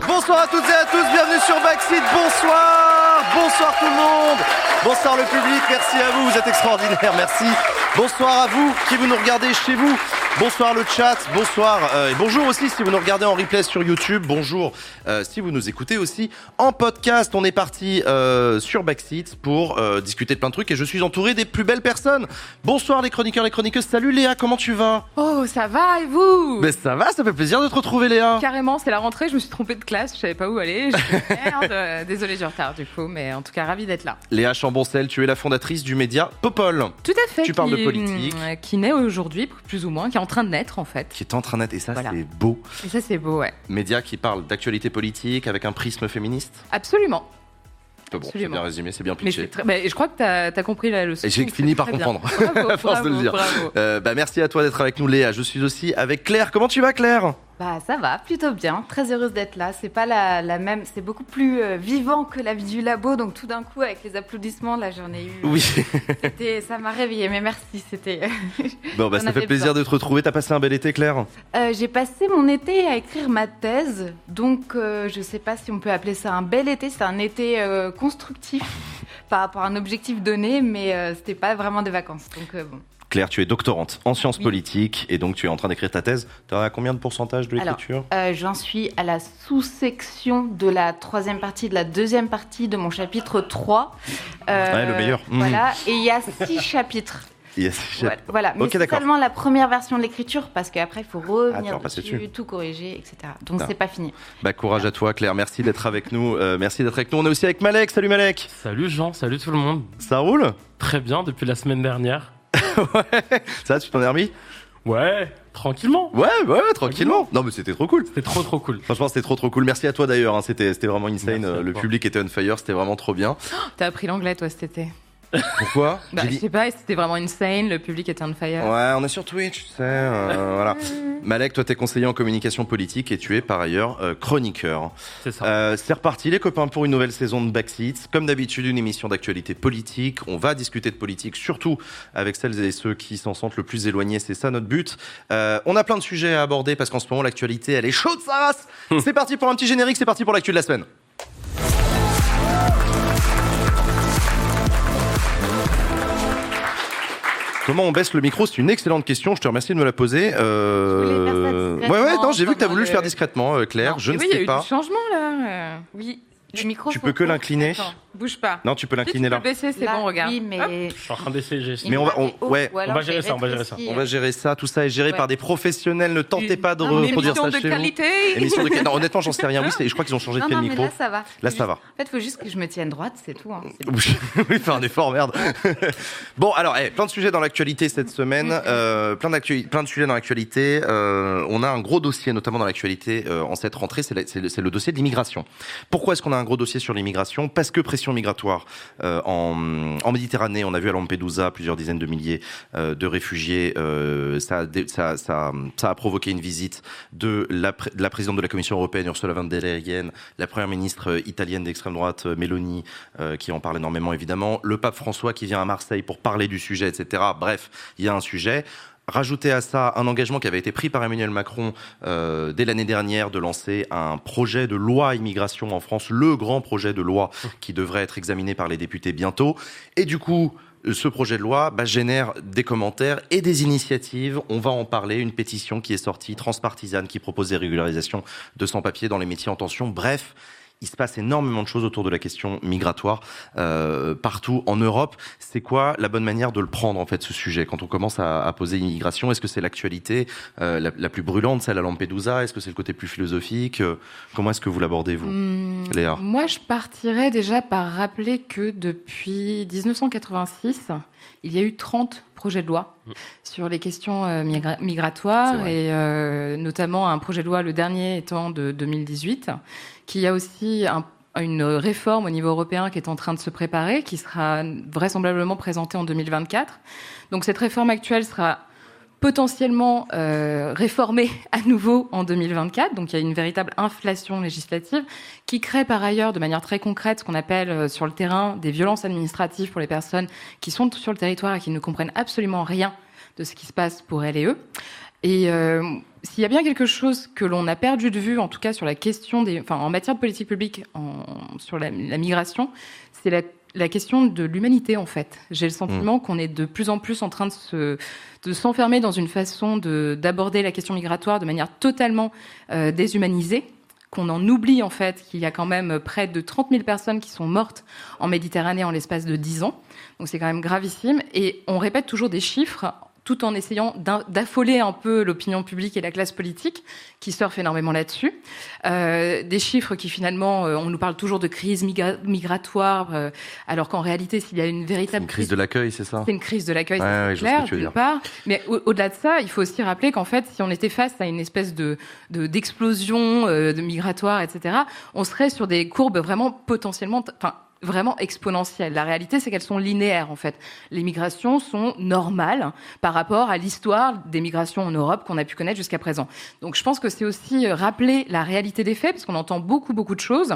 Bonsoir à toutes et à tous, bienvenue sur Backseat, bonsoir tout le monde, bonsoir le public, merci à vous, vous êtes extraordinaires, merci. Bonsoir à vous qui vous nous regardez chez vous. Bonsoir le chat, bonsoir et bonjour aussi si vous nous regardez en replay sur YouTube. Bonjour si vous nous écoutez aussi en podcast. On est parti sur Backseat pour discuter de plein de trucs et je suis entouré des plus belles personnes. Bonsoir les chroniqueurs, les chroniqueuses. Salut Léa, comment tu vas ? Oh, ça va et vous ? Mais ça va, ça fait plaisir de te retrouver Léa. Carrément, c'est la rentrée, je me suis trompée de classe, je savais pas où aller. Merde, désolée du retard du coup, mais en tout cas ravie d'être là. Léa Chamboncel, tu es la fondatrice du média Popol. Tout à fait. Tu parles de politique. Qui naît aujourd'hui, plus ou moins, qui est en train de naître en fait. Qui est en train de naître et ça Voilà. c'est beau. Et ça c'est beau, ouais. Média qui parle d'actualité politique avec un prisme féministe. Absolument. Bon, c'est Absolument. bien résumé, c'est bien Mais pitché. je crois que t'as compris la leçon. Et j'ai fini par Très bien. comprendre, Bravo, à force de le dire. bravo. Merci à toi d'être avec nous Léa, je suis aussi avec Claire. Comment tu vas Claire ? Bah ça va, plutôt bien. Très heureuse d'être là. C'est pas la même, c'est beaucoup plus vivant que la vie du labo. Donc tout d'un coup, avec les applaudissements, là j'en ai eu. Oui. Ça m'a réveillée. Mais merci, c'était. Bon bah On ça fait avait plaisir besoin. de te retrouver. T'as passé un bel été Claire ? J'ai passé mon été à écrire ma thèse. Donc je sais pas si on peut appeler ça un bel été. C'est un été constructif par rapport à un objectif donné, mais c'était pas vraiment des vacances. Donc bon. Claire, tu es doctorante en sciences Oui. politiques et donc tu es en train d'écrire ta thèse. Tu as combien de pourcentage de l'écriture ? J'en suis à la sous-section de la troisième partie, de la deuxième partie de mon chapitre 3. Ouais, le meilleur. Voilà, et il y a 6 chapitres. Yes. Voilà, mais Ok, c'est d'accord. seulement la première version de l'écriture, parce qu'après, il faut Ah, tu vas revenir repasser dessus, dessus. tout corriger, etc. Donc, Ah. c'est pas fini. Bah courage à toi Claire, merci d'être avec nous. Merci d'être avec nous. On est aussi avec Malek. Salut Malek. Salut Jean, salut tout le monde. Ça roule ? Très bien depuis la semaine dernière. Ouais. Ça, tu t'en es remis ? Ouais, tranquillement. Ouais, tranquillement. Non mais c'était trop cool. C'était trop cool. Franchement, c'était trop cool. Merci à toi d'ailleurs. Hein. C'était vraiment insane. Merci à Le toi. public était on fire. C'était vraiment trop bien. T'as appris l'anglais toi cet été. Pourquoi Bah, J'ai je dit- sais pas, c'était vraiment insane, le public était on fire. Ouais, on est sur Twitch, tu sais. Voilà. Malek, toi, t'es conseiller en communication politique et tu es par ailleurs chroniqueur. C'est ça. C'est reparti, les copains, pour une nouvelle saison de Backseat. Comme d'habitude, une émission d'actualité politique. On va discuter de politique, surtout avec celles et ceux qui s'en sentent le plus éloignés. C'est ça notre but. On a plein de sujets à aborder parce qu'en ce moment, l'actualité, elle est chaude, sa race. C'est parti pour un petit générique. C'est parti pour l'actu de la semaine. Comment on baisse le micro ? C'est une excellente question. Je te remercie de me la poser. voulais faire ça discrètement, Ouais, non, j'ai vu que tu as voulu le pendant faire le- discrètement, Claire. Non. Je Et ne oui, il y a sais eu pas. du changement là. Oui, le micro. Tu faut- peux que l'incliner. Attends, bouge pas. Non, tu peux Si, tu l'incliner peux là. le baisser, c'est Là, bon, regarde. Oui, Hop. mais. Je suis en train d'essayer. Mais on va- ouais, ou alors on va gérer j'ai ça, on va gérer ça. rétréci, On va gérer ça. Tout ça est géré Ouais. par des professionnels. Ne tentez pas de Une reproduire émission ça de chez vous. qualité. Émission de qualité. Non, honnêtement, j'en sais rien. Oui, je crois qu'ils ont changé de Non, pied non, de mais micro. là, ça va. Là, ça va. En fait, il faut juste que je me tienne droite, c'est tout. Hein. C'est bon. Oui, faire un effort, merde. Bon, alors, plein de sujets dans l'actualité cette semaine, plein de sujets dans l'actualité. On a un gros dossier, notamment dans l'actualité en cette rentrée, c'est le dossier de l'immigration. Pourquoi est-ce qu'on a un gros dossier sur l'immigration ? Parce que pression migratoire en Méditerranée. On a vu à Lampedusa plusieurs dizaines de milliers de réfugiés. Ça a provoqué une visite de la présidente de la Commission européenne, Ursula von der Leyen, la première ministre italienne d'extrême droite, Meloni, qui en parle énormément évidemment, le pape François qui vient à Marseille pour parler du sujet, etc. Bref, il y a un sujet. Rajouter à ça un engagement qui avait été pris par Emmanuel Macron dès l'année dernière de lancer un projet de loi immigration en France, le grand projet de loi qui devrait être examiné par les députés bientôt. Et du coup, ce projet de loi génère des commentaires et des initiatives. On va en parler. Une pétition qui est sortie, transpartisane, qui propose des régularisations de sans-papiers dans les métiers en tension. Bref, il se passe énormément de choses autour de la question migratoire partout en Europe. C'est quoi la bonne manière de le prendre, en fait, ce sujet, quand on commence à poser l'immigration ? Est-ce que c'est l'actualité la plus brûlante, celle à Lampedusa ? Est-ce que c'est le côté plus philosophique ? Comment est-ce que vous l'abordez, vous, Léa ? Moi, je partirais déjà par rappeler que depuis 1986, il y a eu 30 projets de loi sur les questions migratoires et notamment un projet de loi, le dernier étant de 2018, qui a aussi une réforme au niveau européen qui est en train de se préparer, qui sera vraisemblablement présentée en 2024. Donc cette réforme actuelle sera potentiellement réformée à nouveau en 2024. Donc il y a une véritable inflation législative qui crée par ailleurs de manière très concrète ce qu'on appelle sur le terrain des violences administratives pour les personnes qui sont sur le territoire et qui ne comprennent absolument rien de ce qui se passe pour elles et eux. Et s'il y a bien quelque chose que l'on a perdu de vue, en tout cas sur la question en matière de politique publique, sur la migration, c'est la question de l'humanité, en fait. J'ai le sentiment qu'on est de plus en plus en train de s'enfermer dans une façon d'aborder la question migratoire de manière totalement déshumanisée, qu'on en oublie, en fait, qu'il y a quand même près de 30 000 personnes qui sont mortes en Méditerranée en l'espace de 10 ans. Donc c'est quand même gravissime. Et on répète toujours des chiffres tout en essayant d'affoler un peu l'opinion publique et la classe politique, qui surfent énormément là-dessus. Des chiffres qui, finalement, on nous parle toujours de crise migratoire, alors qu'en réalité, s'il y a une véritable... C'est une crise de l'accueil, c'est ça ? C'est une crise de l'accueil, c'est clair, d'une part. Mais au-delà de ça, il faut aussi rappeler qu'en fait, si on était face à une espèce d'explosion de migratoire, etc., on serait sur des courbes vraiment potentiellement... vraiment exponentielles. La réalité, c'est qu'elles sont linéaires, en fait. Les migrations sont normales par rapport à l'histoire des migrations en Europe qu'on a pu connaître jusqu'à présent. Donc, je pense que c'est aussi rappeler la réalité des faits, parce qu'on entend beaucoup de choses.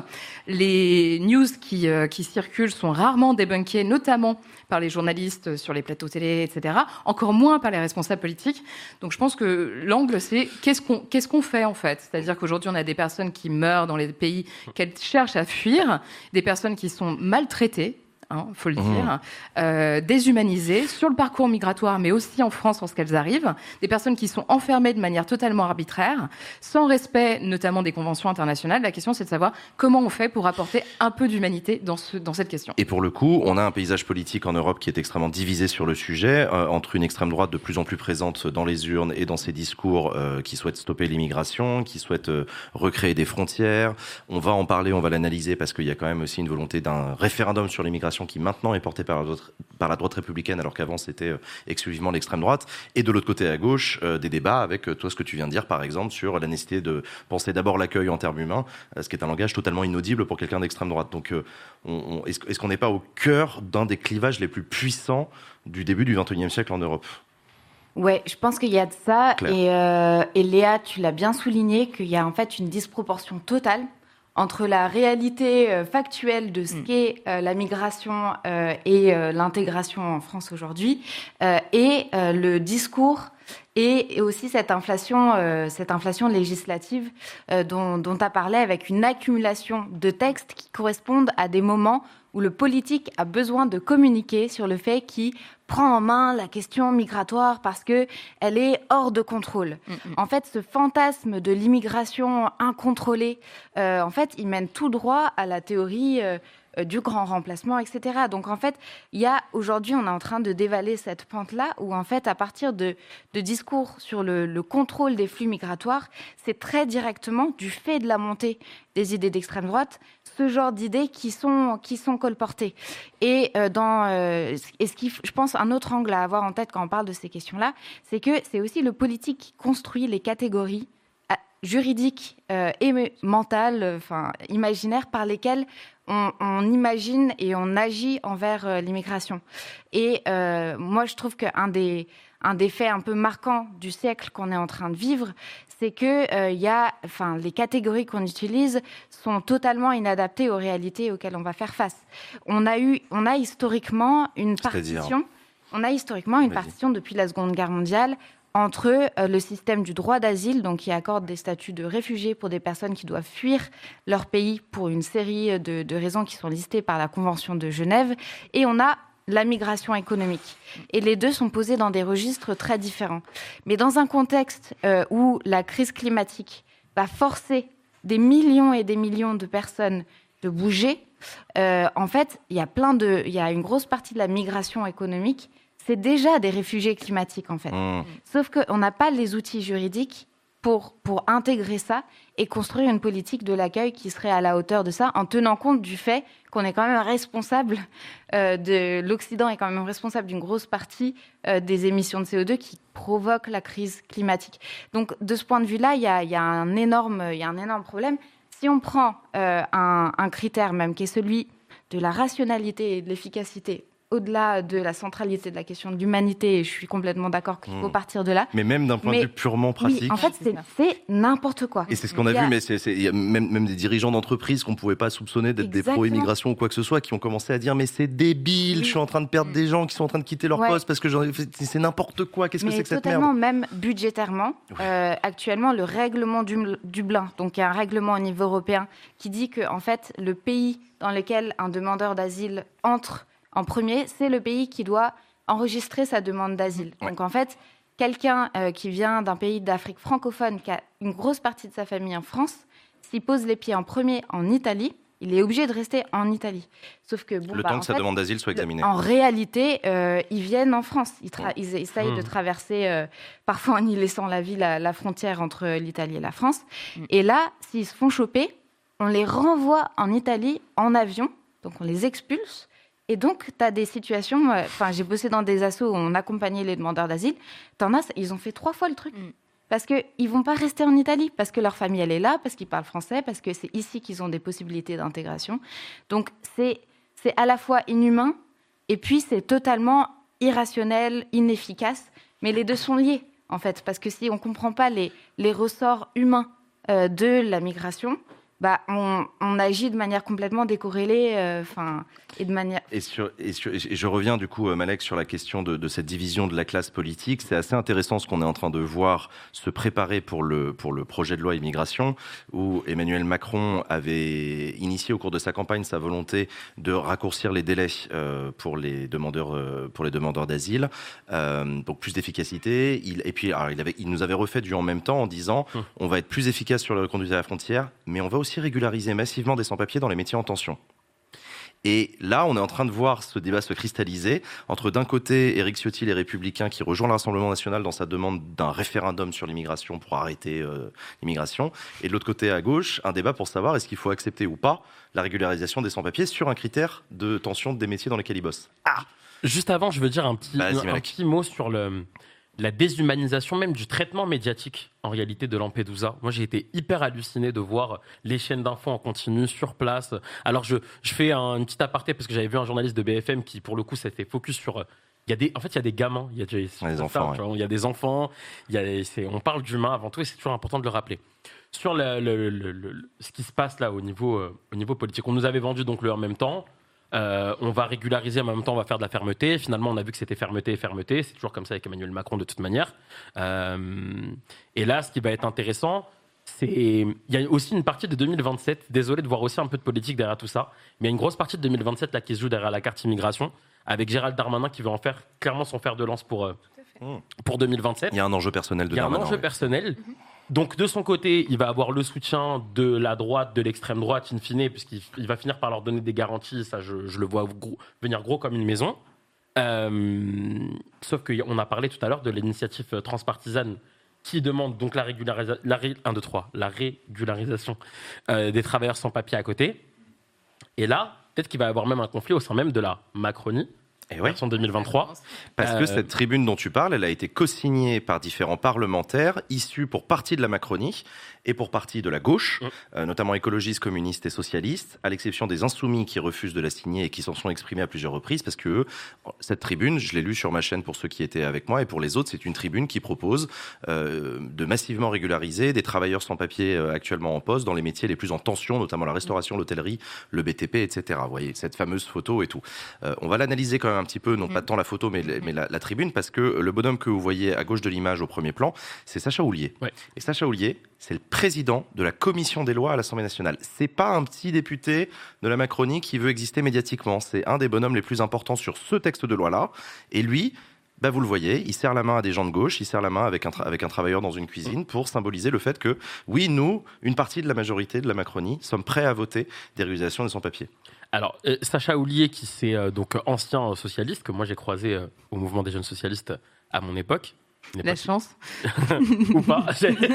Les news qui circulent sont rarement débunkées, notamment par les journalistes sur les plateaux télé, etc. Encore moins par les responsables politiques. Donc, je pense que l'angle, c'est qu'est-ce qu'on fait, en fait. C'est-à-dire qu'aujourd'hui, on a des personnes qui meurent dans les pays qu'elles cherchent à fuir, des personnes qui sont maltraités, faut le dire, déshumanisées sur le parcours migratoire, mais aussi en France lorsqu'elles arrivent, des personnes qui sont enfermées de manière totalement arbitraire, sans respect notamment des conventions internationales. La question, c'est de savoir comment on fait pour apporter un peu d'humanité dans cette question. Et pour le coup, on a un paysage politique en Europe qui est extrêmement divisé sur le sujet, entre une extrême droite de plus en plus présente dans les urnes et dans ses discours qui souhaite stopper l'immigration, qui souhaite recréer des frontières. On va en parler, on va l'analyser, parce qu'il y a quand même aussi une volonté d'un référendum sur l'immigration qui maintenant est portée par la droite républicaine, alors qu'avant c'était exclusivement l'extrême droite. Et de l'autre côté à gauche, des débats avec toi, ce que tu viens de dire, par exemple, sur la nécessité de penser d'abord l'accueil en termes humains, ce qui est un langage totalement inaudible pour quelqu'un d'extrême droite. Donc est-ce qu'on n'est pas au cœur d'un des clivages les plus puissants du début du XXIe siècle en Europe ? Ouais, je pense qu'il y a de ça. Et Léa, tu l'as bien souligné, qu'il y a en fait une disproportion totale entre la réalité factuelle de ce qu'est la migration et l'intégration en France aujourd'hui et le discours et aussi cette inflation législative dont tu as parlé, avec une accumulation de textes qui correspondent à des moments où le politique a besoin de communiquer sur le fait qu'il prend en main la question migratoire parce que elle est hors de contrôle. En fait, ce fantasme de l'immigration incontrôlée, en fait, il mène tout droit à la théorie du grand remplacement, etc. Donc, en fait, aujourd'hui, on est en train de dévaler cette pente-là où, en fait, à partir de discours sur le contrôle des flux migratoires, c'est très directement, du fait de la montée des idées d'extrême droite, ce genre d'idées qui sont colportées. Et ce qui, je pense, un autre angle à avoir en tête quand on parle de ces questions-là, c'est que c'est aussi le politique qui construit les catégories juridiques et mentales, imaginaires, par lesquelles on imagine et on agit envers l'immigration. Et moi, je trouve qu'un des faits un peu marquants du siècle qu'on est en train de vivre, c'est que les catégories qu'on utilise sont totalement inadaptées aux réalités auxquelles on va faire face. On a historiquement une partition depuis la Seconde Guerre mondiale entre le système du droit d'asile, donc qui accorde des statuts de réfugiés pour des personnes qui doivent fuir leur pays pour une série de raisons qui sont listées par la Convention de Genève, et on a la migration économique. Et les deux sont posés dans des registres très différents. Mais dans un contexte où la crise climatique va forcer des millions et des millions de personnes de bouger, en fait, il y a une grosse partie de la migration économique, c'est déjà des réfugiés climatiques, en fait. Sauf qu'on n'a pas les outils juridiques pour intégrer ça et construire une politique de l'accueil qui serait à la hauteur de ça, en tenant compte du fait qu'on est quand même responsable l'Occident est quand même responsable d'une grosse partie des émissions de CO2 qui provoquent la crise climatique. Donc, de ce point de vue-là, il y a un énorme problème. Si on prend un critère même qui est celui de la rationalité et de l'efficacité au-delà de la centralité de la question de l'humanité, et je suis complètement d'accord qu'il faut partir de là. Mais même d'un point de vue purement pratique. Oui, en fait, c'est n'importe quoi. Et c'est ce qu'on a vu, mais il y a même des dirigeants d'entreprises qu'on ne pouvait pas soupçonner d'être des pro-immigration ou quoi que ce soit, qui ont commencé à dire mais c'est débile, je suis en train de perdre des gens qui sont en train de quitter leur poste parce que c'est n'importe quoi, qu'est-ce que c'est que cette merde ? Totalement, même budgétairement, actuellement, le règlement Dublin, donc il y a un règlement au niveau européen qui dit que en fait, le pays dans lequel un demandeur d'asile entre en premier, c'est le pays qui doit enregistrer sa demande d'asile. Donc en fait, quelqu'un qui vient d'un pays d'Afrique francophone, qui a une grosse partie de sa famille en France, s'il pose les pieds en premier en Italie, il est obligé de rester en Italie. Sauf que le temps que sa demande d'asile soit examinée. En réalité, ils viennent en France. Ils essayent de traverser, parfois en y laissant la frontière entre l'Italie et la France. Et là, s'ils se font choper, on les renvoie en Italie en avion, donc on les expulse. Et donc, tu as des situations... j'ai bossé dans des assos où on accompagnait les demandeurs d'asile. Ils ont fait 3 fois le truc. Parce qu'ils ne vont pas rester en Italie, parce que leur famille, elle est là, parce qu'ils parlent français, parce que c'est ici qu'ils ont des possibilités d'intégration. Donc, c'est à la fois inhumain, et puis c'est totalement irrationnel, inefficace. Mais les deux sont liés, en fait. Parce que si on ne comprend pas les ressorts humains de la migration... on agit de manière complètement décorrélée, et de manière... Et je reviens du coup, Malek, sur la question de cette division de la classe politique. C'est assez intéressant ce qu'on est en train de voir se préparer pour le projet de loi immigration, où Emmanuel Macron avait initié au cours de sa campagne sa volonté de raccourcir les délais pour les demandeurs d'asile, donc plus d'efficacité. Il nous avait refait du en même temps en disant on va être plus efficace sur la reconduite à la frontière, mais on va aussi régulariser massivement des sans-papiers dans les métiers en tension. Et là, on est en train de voir ce débat se cristalliser entre, d'un côté, Éric Ciotti, les Républicains, qui rejoint le Rassemblement national dans sa demande d'un référendum sur l'immigration pour arrêter l'immigration, et de l'autre côté, à gauche, un débat pour savoir est-ce qu'il faut accepter ou pas la régularisation des sans-papiers sur un critère de tension des métiers dans lesquels ils bossent. Juste avant, je veux dire un petit mot sur la déshumanisation même du traitement médiatique en réalité de Lampedusa. Moi, j'ai été hyper halluciné de voir les chaînes d'infos en continu sur place. Alors, je fais une petite aparté parce que j'avais vu un journaliste de BFM qui, pour le coup, s'était focus sur... il y a des gamins, il y a des enfants, il y a des enfants, on parle d'humain avant tout et c'est toujours important de le rappeler. Sur ce qui se passe là au niveau politique, on nous avait vendu donc le en même temps. On va régulariser, en même temps on va faire de la fermeté. Finalement on a vu que c'était fermeté. C'est toujours comme ça avec Emmanuel Macron de toute manière. Et là ce qui va être intéressant, il y a aussi une partie de 2027, désolé de voir aussi un peu de politique derrière tout ça, mais il y a une grosse partie de 2027 là, qui se joue derrière la carte immigration, avec Gérald Darmanin qui veut en faire clairement son fer de lance pour 2027. Il y a un enjeu personnel de Darmanin. Il y a un enjeu personnel. Donc de son côté, il va avoir le soutien de la droite, de l'extrême droite, in fine, puisqu'il va finir par leur donner des garanties. Ça, je le vois venir gros comme une maison. Sauf qu'on a parlé tout à l'heure de l'initiative transpartisane qui demande donc la régularisation des travailleurs sans papier à côté. Et là, peut-être qu'il va y avoir même un conflit au sein même de la Macronie. Version 2023. Parce que cette tribune dont tu parles, elle a été co-signée par différents parlementaires issus pour partie de la Macronie et pour partie de la gauche, notamment écologistes, communistes et socialistes, à l'exception des insoumis qui refusent de la signer et qui s'en sont exprimés à plusieurs reprises, parce que cette tribune, je l'ai lue sur ma chaîne pour ceux qui étaient avec moi, et pour les autres, c'est une tribune qui propose de massivement régulariser des travailleurs sans papier actuellement en poste dans les métiers les plus en tension, notamment la restauration, l'hôtellerie, le BTP, etc. Vous voyez, cette fameuse photo et tout. On va l'analyser quand même un petit peu, non pas tant la photo, mais la tribune, parce que le bonhomme que vous voyez à gauche de l'image au premier plan, c'est Sacha Houlié. Ouais. Et Sacha Houlié, c'est le président de la commission des lois à l'Assemblée nationale. C'est pas un petit député de la Macronie qui veut exister médiatiquement. C'est un des bonhommes les plus importants sur ce texte de loi-là. Et lui, vous le voyez, il serre la main à des gens de gauche, il serre la main avec un travailleur dans une cuisine pour symboliser le fait que, oui, nous, une partie de la majorité de la Macronie, sommes prêts à voter des régularisations des sans-papiers. Alors, Sacha Houlié, qui c'est donc ancien socialiste, que moi j'ai croisé au mouvement des jeunes socialistes à mon époque. La chance. Ou pas.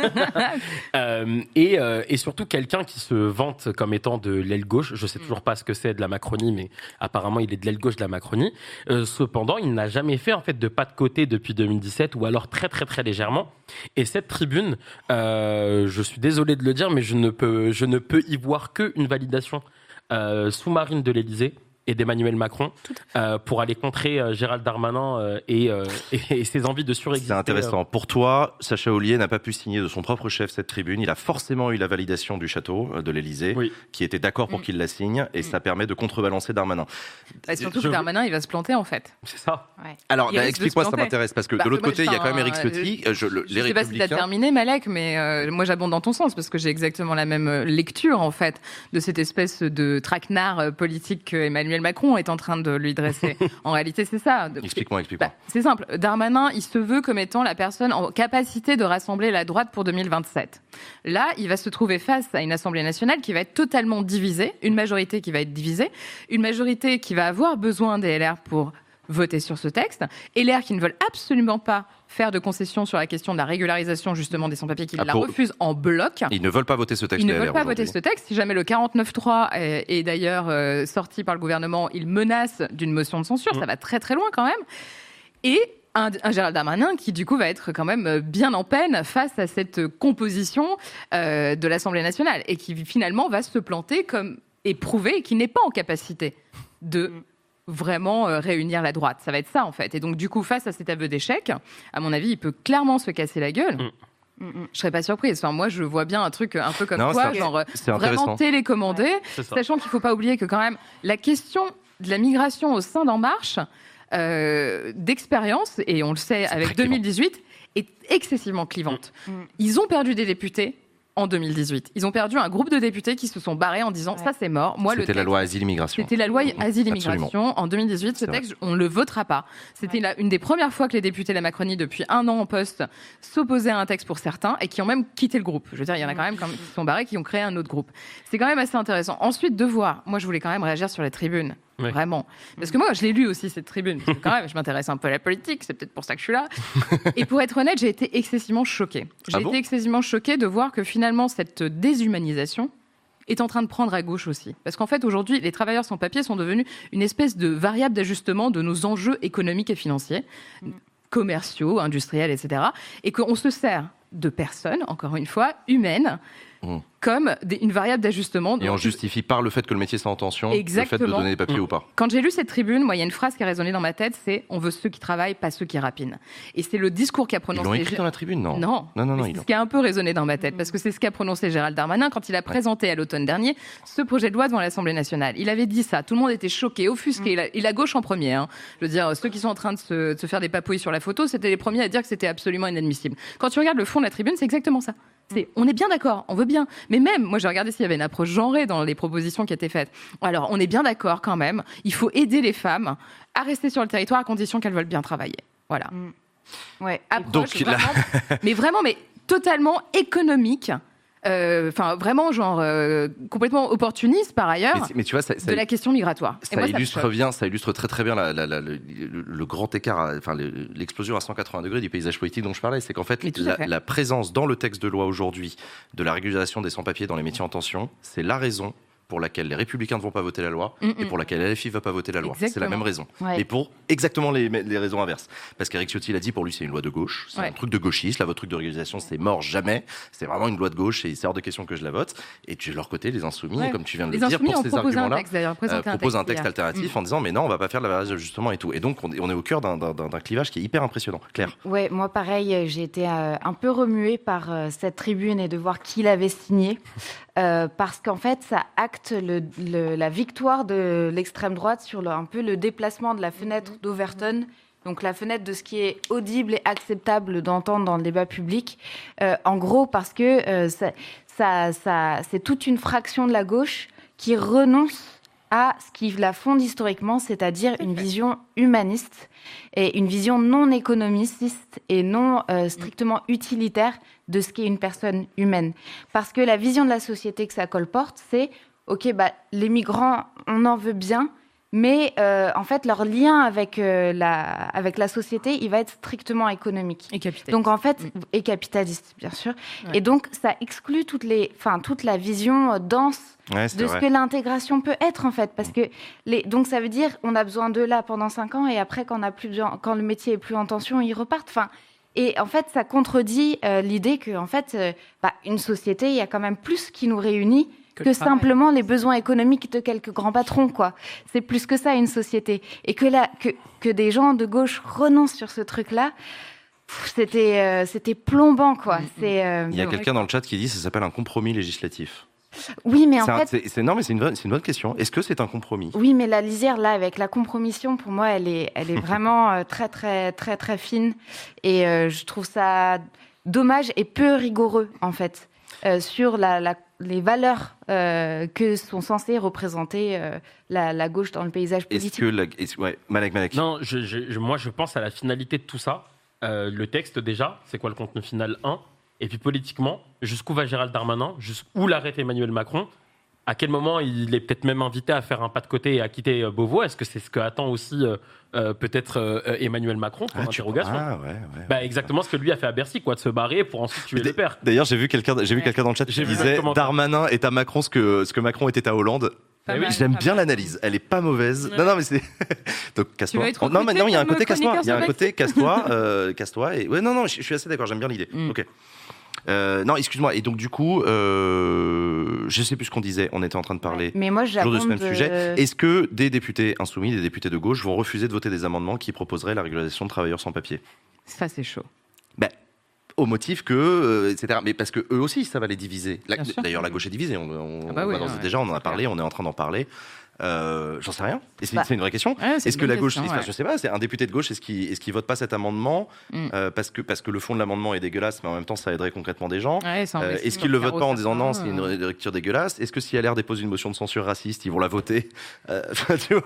Et surtout quelqu'un qui se vante comme étant de l'aile gauche. Je sais toujours pas ce que c'est de la Macronie, mais apparemment il est de l'aile gauche de la Macronie. Cependant, il n'a jamais fait en fait de pas de côté depuis 2017, ou alors très très très légèrement. Et cette tribune, je suis désolé de le dire, mais je ne peux y voir qu'une validation sous-marine de l'Élysée. et d'Emmanuel Macron pour aller contrer Gérald Darmanin et ses envies de surexister. C'est intéressant. Pour toi, Sacha Ollier n'a pas pu signer de son propre chef cette tribune. Il a forcément eu la validation du château de l'Élysée, qui était d'accord pour qu'il la signe, et ça permet de contrebalancer Darmanin. Surtout que Darmanin, il va se planter en fait. C'est ça. Ouais. Alors, explique-moi, ça m'intéresse, parce que de l'autre côté, il y a quand même Éric Ciotti, les Républicains. Je sais pas si tu as terminé, Malek, mais moi j'abonde dans ton sens, parce que j'ai exactement la même lecture en fait de cette espèce de traquenard politique qu'Emmanuel Macron est en train de lui dresser. En réalité, c'est ça. Explique-moi. C'est simple. Darmanin, il se veut comme étant la personne en capacité de rassembler la droite pour 2027. Là, il va se trouver face à une Assemblée nationale qui va être totalement divisée, une majorité qui va être divisée, une majorité qui va avoir besoin des LR pour voter sur ce texte, LR qui ne veulent absolument pas faire de concessions sur la question de la régularisation justement des sans-papiers, qui la refusent en bloc. Ils ne veulent pas voter ce texte. Ils ne veulent pas voter ce texte. Si jamais le 49.3 est d'ailleurs sorti par le gouvernement, ils menacent d'une motion de censure. Ça va très très loin quand même. Et un Gérald Darmanin qui du coup va être quand même bien en peine face à cette composition de l'Assemblée nationale et qui finalement va se planter comme éprouvé, qui n'est pas en capacité de vraiment réunir la droite. Ça va être ça, en fait. Et donc, du coup, face à cet aveu d'échec, à mon avis, il peut clairement se casser la gueule. Je serais pas surprise. Enfin, moi, je vois bien un truc un peu comme toi, genre vraiment télécommandé, sachant qu'il faut pas oublier que quand même, la question de la migration au sein d'En Marche, d'expérience, et on le sait avec 2018, est excessivement clivante. Ils ont perdu des députés en 2018. Ils ont perdu un groupe de députés qui se sont barrés en disant ça c'est mort. C'était la loi Asile-Immigration. C'était la loi Asile-Immigration. En 2018, ce texte, on ne le votera pas. C'était une des premières fois que les députés de la Macronie, depuis 1 an en poste, s'opposaient à un texte pour certains et qui ont même quitté le groupe. Je veux dire, il y en a quand même qui se sont barrés, qui ont créé un autre groupe. C'est quand même assez intéressant. Ensuite, de voir, moi je voulais quand même réagir sur les tribunes. Oui. Vraiment. Parce que moi, je l'ai lu aussi, cette tribune. Parce que quand même, je m'intéresse un peu à la politique. C'est peut-être pour ça que je suis là. Et pour être honnête, j'ai été excessivement choquée. J'ai été excessivement choquée de voir que finalement, cette déshumanisation est en train de prendre à gauche aussi. Parce qu'en fait, aujourd'hui, les travailleurs sans papier sont devenus une espèce de variable d'ajustement de nos enjeux économiques et financiers, commerciaux, industriels, etc. Et qu'on se sert de personnes, encore une fois, humaines, comme une variable d'ajustement. Et on justifie par le fait que le métier est en tension, le fait de donner des papiers ou pas. Quand j'ai lu cette tribune, moi, il y a une phrase qui a résonné dans ma tête, c'est « on veut ceux qui travaillent, pas ceux qui rapinent ». Et c'est le discours qu'a prononcé... Ils l'ont écrit dans la tribune, non? Non. C'est ce qui a un peu résonné dans ma tête, parce que c'est ce qu'a prononcé Gérald Darmanin quand il a présenté à l'automne dernier ce projet de loi devant l'Assemblée nationale. Il avait dit ça, tout le monde était choqué, offusqué, et la gauche en premier. Hein. Je veux dire, ceux qui sont en train de se faire des papouilles sur la photo, c'était les premiers à dire que c'était absolument inadmissible. Quand tu regardes le fond de la tribune, c'est exactement ça. On est bien d'accord, on veut bien. Mais même, moi j'ai regardé s'il y avait une approche genrée dans les propositions qui étaient faites. Alors, on est bien d'accord quand même, il faut aider les femmes à rester sur le territoire à condition qu'elles veulent bien travailler. Voilà. Ouais, approche donc, vraiment, mais totalement économique. Enfin, vraiment, genre, complètement opportuniste par ailleurs, mais tu vois, de la question migratoire. Ça illustre très très bien le grand écart, enfin l'explosion à 180 degrés du paysage politique dont je parlais. C'est qu'en fait, la présence dans le texte de loi aujourd'hui de la régularisation des sans-papiers dans les métiers en tension, c'est la raison pour laquelle les Républicains ne vont pas voter la loi et pour laquelle LFI ne va pas voter la loi. Exactement. C'est la même raison. Ouais. Et pour exactement les raisons inverses. Parce qu'Éric Ciotti l'a dit, pour lui, c'est une loi de gauche. C'est un truc de gauchiste. Là, votre truc de régularisation, c'est mort jamais. C'est vraiment une loi de gauche et c'est hors de question que je la vote. Et de leur côté, les Insoumis, comme tu viens de le dire, pour ces arguments-là, proposent un texte alternatif en disant mais non, on ne va pas faire de la variation d'ajustement et tout. Et donc, on est au cœur d'un clivage qui est hyper impressionnant. Claire. Ouais, moi, pareil, j'ai été un peu remuée par cette tribune et de voir qui l'avait signée. Parce qu'en fait, ça acte la victoire de l'extrême droite sur un peu le déplacement de la fenêtre d'Overton, donc la fenêtre de ce qui est audible et acceptable d'entendre dans le débat public. En gros, parce que c'est toute une fraction de la gauche qui renonce à ce qui la fonde historiquement, c'est-à-dire une vision humaniste et une vision non économiste et non strictement utilitaire de ce qu'est une personne humaine. Parce que la vision de la société que ça colporte, c'est ok, les migrants, on en veut bien, mais en fait, leur lien avec la société, il va être strictement économique. Et capitaliste. Donc en fait, et capitaliste, bien sûr. Ouais. Et donc, ça exclut toute la vision dense de ce que l'intégration peut être, en fait. Parce que donc ça veut dire on a besoin d'eux là pendant 5 ans et après, quand le métier est plus en tension, ils repartent. Enfin, et en fait, ça contredit l'idée que, en fait, une société, il y a quand même plus qui nous réunit que simplement les besoins économiques de quelques grands patrons, quoi. C'est plus que ça, une société. Et que des gens de gauche renoncent sur ce truc-là, c'était plombant, quoi. Il y a quelqu'un dans le chat qui dit que ça s'appelle un compromis législatif. Oui, mais en fait... c'est une bonne question. Est-ce que c'est un compromis ? Oui, mais la lisière, là, avec la compromission, pour moi, elle est vraiment très, très, très, très fine. Et je trouve ça dommage et peu rigoureux, en fait, sur les valeurs que sont censées représenter la gauche dans le paysage politique. Malek. Non, moi, je pense à la finalité de tout ça. Le texte, déjà, c'est quoi le contenu final 1 ? Et puis politiquement, jusqu'où va Gérald Darmanin ? Jusqu'où l'arrête Emmanuel Macron ? À quel moment il est peut-être même invité à faire un pas de côté et à quitter Beauvau ? Est-ce que c'est ce que attend aussi peut-être Emmanuel Macron pour l'interrogation ? Exactement ce que lui a fait à Bercy, quoi, de se barrer pour ensuite tuer le père. D'ailleurs, j'ai vu quelqu'un dans le chat qui disait Darmanin est à Macron ce que Macron était à Hollande. J'aime bien l'analyse, elle est pas mauvaise. Ouais. Non mais c'est donc casse-toi. Non, il y a un côté casse-toi. Il y a un côté casse-toi et non, je suis assez d'accord. J'aime bien l'idée. Ok. Non, excuse-moi. Et donc du coup, je sais plus ce qu'on disait. On était en train de parler. Mais moi, toujours de ce même sujet. Est-ce que des députés insoumis, des députés de gauche, vont refuser de voter des amendements qui proposeraient la régularisation de travailleurs sans papier ? Ça, c'est chaud. Au motif que, etc. Mais parce que eux aussi, ça va les diviser. D'ailleurs, la gauche est divisée. Déjà, on en a parlé. On est en train d'en parler. J'en sais rien. C'est une vraie question. Ouais, est-ce que la gauche, je sais pas, c'est un député de gauche, est-ce qu'il vote pas cet amendement parce que le fond de l'amendement est dégueulasse, mais en même temps ça aiderait concrètement des gens. Est-ce qu'il le vote pas en disant non, c'est une lecture dégueulasse ? Est-ce que si LR dépose une motion de censure raciste, ils vont la voter ? Tu vois ?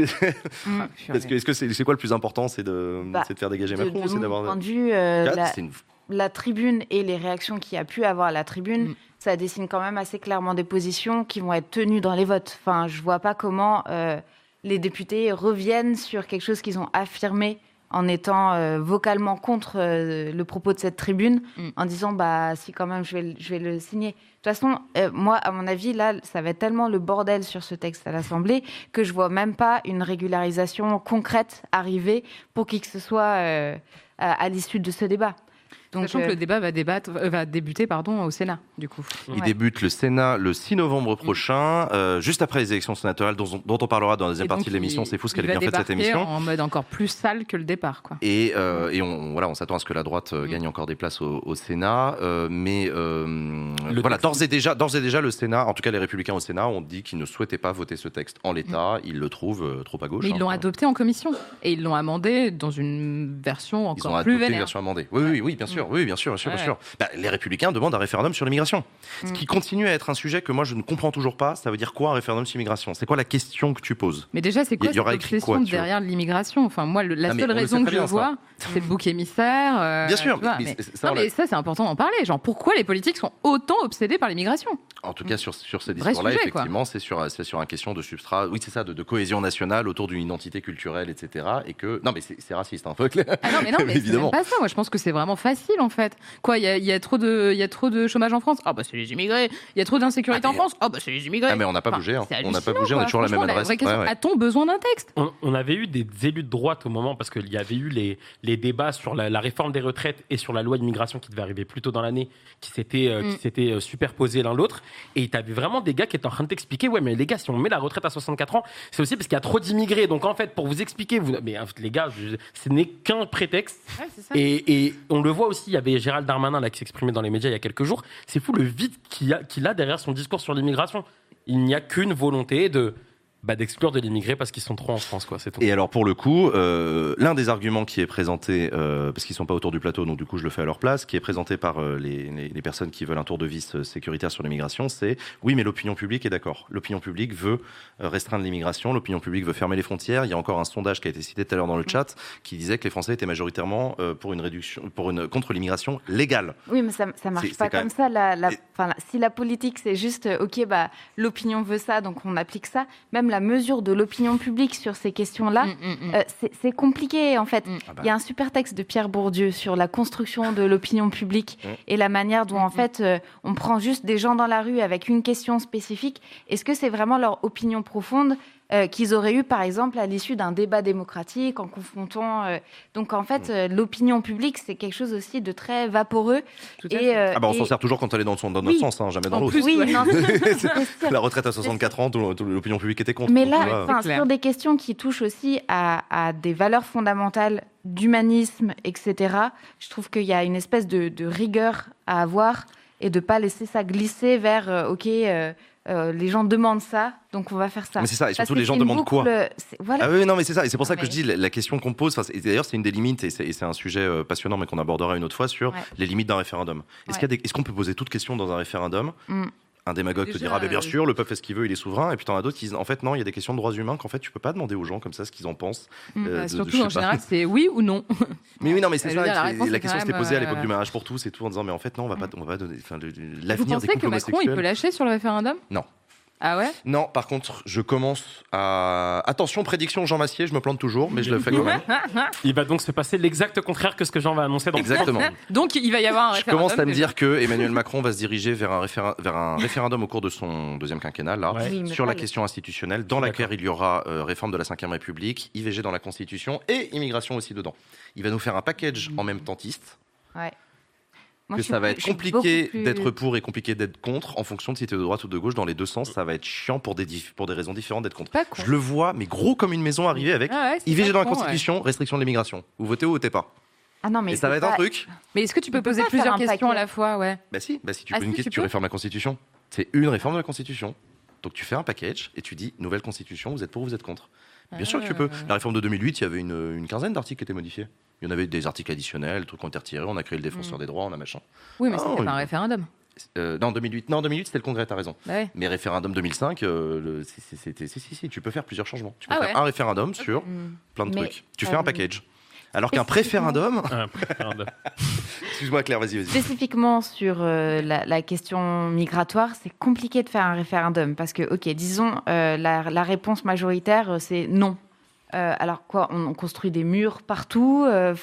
Est-ce que c'est quoi le plus important, c'est de faire dégager Macron, ou c'est d'avoir point de vue la tribune et les réactions qu'il y a pu avoir à la tribune, ça dessine quand même assez clairement des positions qui vont être tenues dans les votes. Enfin, je vois pas comment les députés reviennent sur quelque chose qu'ils ont affirmé en étant vocalement contre le propos de cette tribune, en disant si quand même je vais le signer. De toute façon, moi, à mon avis, là, ça va être tellement le bordel sur ce texte à l'Assemblée que je vois même pas une régularisation concrète arriver pour qui que ce soit à l'issue de ce débat. Donc, sachant que le débat va débuter au Sénat, du coup. Il débute le Sénat le 6 novembre prochain, juste après les élections sénatoriales dont on parlera dans la deuxième partie de l'émission. C'est fou ce qu'elle est bien faite cette émission. En mode encore plus sale que le départ, quoi. Et on s'attend à ce que la droite gagne encore des places au Sénat, d'ores et déjà le Sénat, en tout cas les Républicains au Sénat, ont dit qu'ils ne souhaitaient pas voter ce texte en l'état. Ils le trouvent trop à gauche. Mais ils l'ont adopté en commission et ils l'ont amendé dans une version encore plus vénère. Ils ont adopté une version amendée. Oui, bien sûr. Oui, bien sûr. Les Républicains demandent un référendum sur l'immigration. Ce qui continue à être un sujet que moi je ne comprends toujours pas. Ça veut dire quoi un référendum sur l'immigration ? C'est quoi la question que tu poses ? Mais déjà, c'est quoi cette obsession derrière l'immigration ? Enfin, moi, la seule raison que je vois, c'est le bouc émissaire. Bien sûr. Mais ça, c'est important d'en parler. Genre, pourquoi les politiques sont autant obsédés par l'immigration ? En tout cas, sur ces discours-là, effectivement, c'est sur une question de substrat. Oui, c'est ça, de cohésion nationale autour d'une identité culturelle, etc. Et que non, mais c'est raciste, un peu. Non, mais évidemment. C'est pas ça. Moi, je pense que c'est vraiment facile, en fait. Quoi, il y a trop de chômage en France. C'est les immigrés. Il y a trop d'insécurité en France. C'est les immigrés. Mais on n'a pas bougé. On n'a pas bougé. On est toujours la même adresse. A-t-on besoin d'un texte ? On avait eu des élus de droite au moment parce qu'il y avait eu les débats sur la réforme des retraites et sur la loi d'immigration qui devait arriver plus tôt dans l'année, qui s'étaient superposés l'un l'autre. Et tu avais vraiment des gars qui étaient en train de t'expliquer mais les gars, si on met la retraite à 64 ans, c'est aussi parce qu'il y a trop d'immigrés. Donc en fait, pour vous expliquer, mais les gars, ce n'est qu'un prétexte. Et on le voit aussi, il y avait Gérald Darmanin là, qui s'exprimait dans les médias il y a quelques jours. C'est fou le vide qu'il a derrière son discours sur l'immigration. Il n'y a qu'une volonté d'exclure de l'immigré parce qu'ils sont trop en France, quoi, c'est tout. Et alors pour le coup, l'un des arguments qui est présenté, parce qu'ils sont pas autour du plateau, donc du coup je le fais à leur place, qui est présenté par les personnes qui veulent un tour de vis sécuritaire sur l'immigration, c'est oui, mais l'opinion publique est d'accord. L'opinion publique veut restreindre l'immigration, l'opinion publique veut fermer les frontières. Il y a encore un sondage qui a été cité tout à l'heure dans le chat qui disait que les Français étaient majoritairement contre l'immigration légale. Oui, mais ça marche pas comme ça. Si la politique c'est juste l'opinion veut ça, donc on applique ça. Même la mesure de l'opinion publique sur ces questions-là, c'est compliqué en fait. Il y a un super texte de Pierre Bourdieu sur la construction de l'opinion publique et la manière dont en fait on prend juste des gens dans la rue avec une question spécifique. Est-ce que c'est vraiment leur opinion profonde qu'ils auraient eu, par exemple, à l'issue d'un débat démocratique, en confrontant... Donc, en fait, l'opinion publique, c'est quelque chose aussi de très vaporeux. On s'en sert toujours quand elle est dans notre sens, hein, jamais dans l'autre. Oui, la retraite à 64 ans, l'opinion publique était contre. Mais là, sur des questions qui touchent aussi à des valeurs fondamentales d'humanisme, etc., je trouve qu'il y a une espèce de rigueur à avoir et de ne pas laisser ça glisser vers les gens demandent ça, donc on va faire ça. Mais c'est ça, et surtout les gens demandent quoi voilà. Ah oui, non, mais c'est ça, et c'est pour ça que je dis la question qu'on pose, et d'ailleurs c'est une des limites, et c'est un sujet passionnant, mais qu'on abordera une autre fois sur les limites d'un référendum. Est-ce qu'on peut poser toute question dans un référendum Un démagogue te dira, bien sûr, le peuple fait ce qu'il veut, il est souverain. Et puis t'en as d'autres qui disent, en fait, non, il y a des questions de droits humains qu'en fait, tu peux pas demander aux gens comme ça ce qu'ils en pensent. Surtout, en général, c'est oui ou non. Mais oui, non, mais c'est ça. La question s'était posée à l'époque du mariage pour tous et tout, en disant, mais en fait, non, on va pas donner l'avenir des couples homosexuels. Vous pensez que Macron, il peut lâcher sur le référendum ? Non. Ah ouais ? Non, par contre, je commence à... Attention, prédiction Jean Massier, je me plante toujours, mais je le fais quand même. Il va donc se passer l'exact contraire que ce que Jean va annoncer dans Exactement. Donc, il va y avoir un référendum. Je commence à me dire que Emmanuel Macron va se diriger vers un référendum au cours de son deuxième quinquennat, sur la question institutionnelle, dans laquelle il y aura réforme de la Ve République, IVG dans la Constitution et immigration aussi dedans. Il va nous faire un package en même tentiste. Ouais. Ça va être compliqué d'être pour et compliqué d'être contre en fonction de si tu es de droite ou de gauche. Dans les deux sens, ça va être chiant pour des raisons différentes d'être contre. Je le vois, mais gros comme une maison arriver avec IVG dans la Constitution, restriction de l'immigration. Vous votez ou votez pas. Ah non, mais et ça va être un truc. Mais est-ce que tu peux poser plusieurs questions à la fois Bah si tu poses une question, tu réformes la Constitution. C'est une réforme de la Constitution. Donc tu fais un package et tu dis nouvelle Constitution, vous êtes pour ou vous êtes contre. Bien sûr que tu peux. La réforme de 2008, il y avait une quinzaine d'articles qui étaient modifiés. Il y en avait des articles additionnels, des trucs qui ont été retirés, on a créé le défenseur des droits, on a machin. Oui, mais c'était pas un référendum. Non, 2008, c'était le Congrès, t'as raison. Ouais. Mais référendum 2005, tu peux faire plusieurs changements. Tu peux faire un référendum sur plein de trucs. Tu fais un package. Alors qu'un préférendum... Excuse-moi Claire, vas-y. Spécifiquement sur la question migratoire, c'est compliqué de faire un référendum parce que, disons, la réponse majoritaire, c'est non. Alors quoi, on construit des murs partout,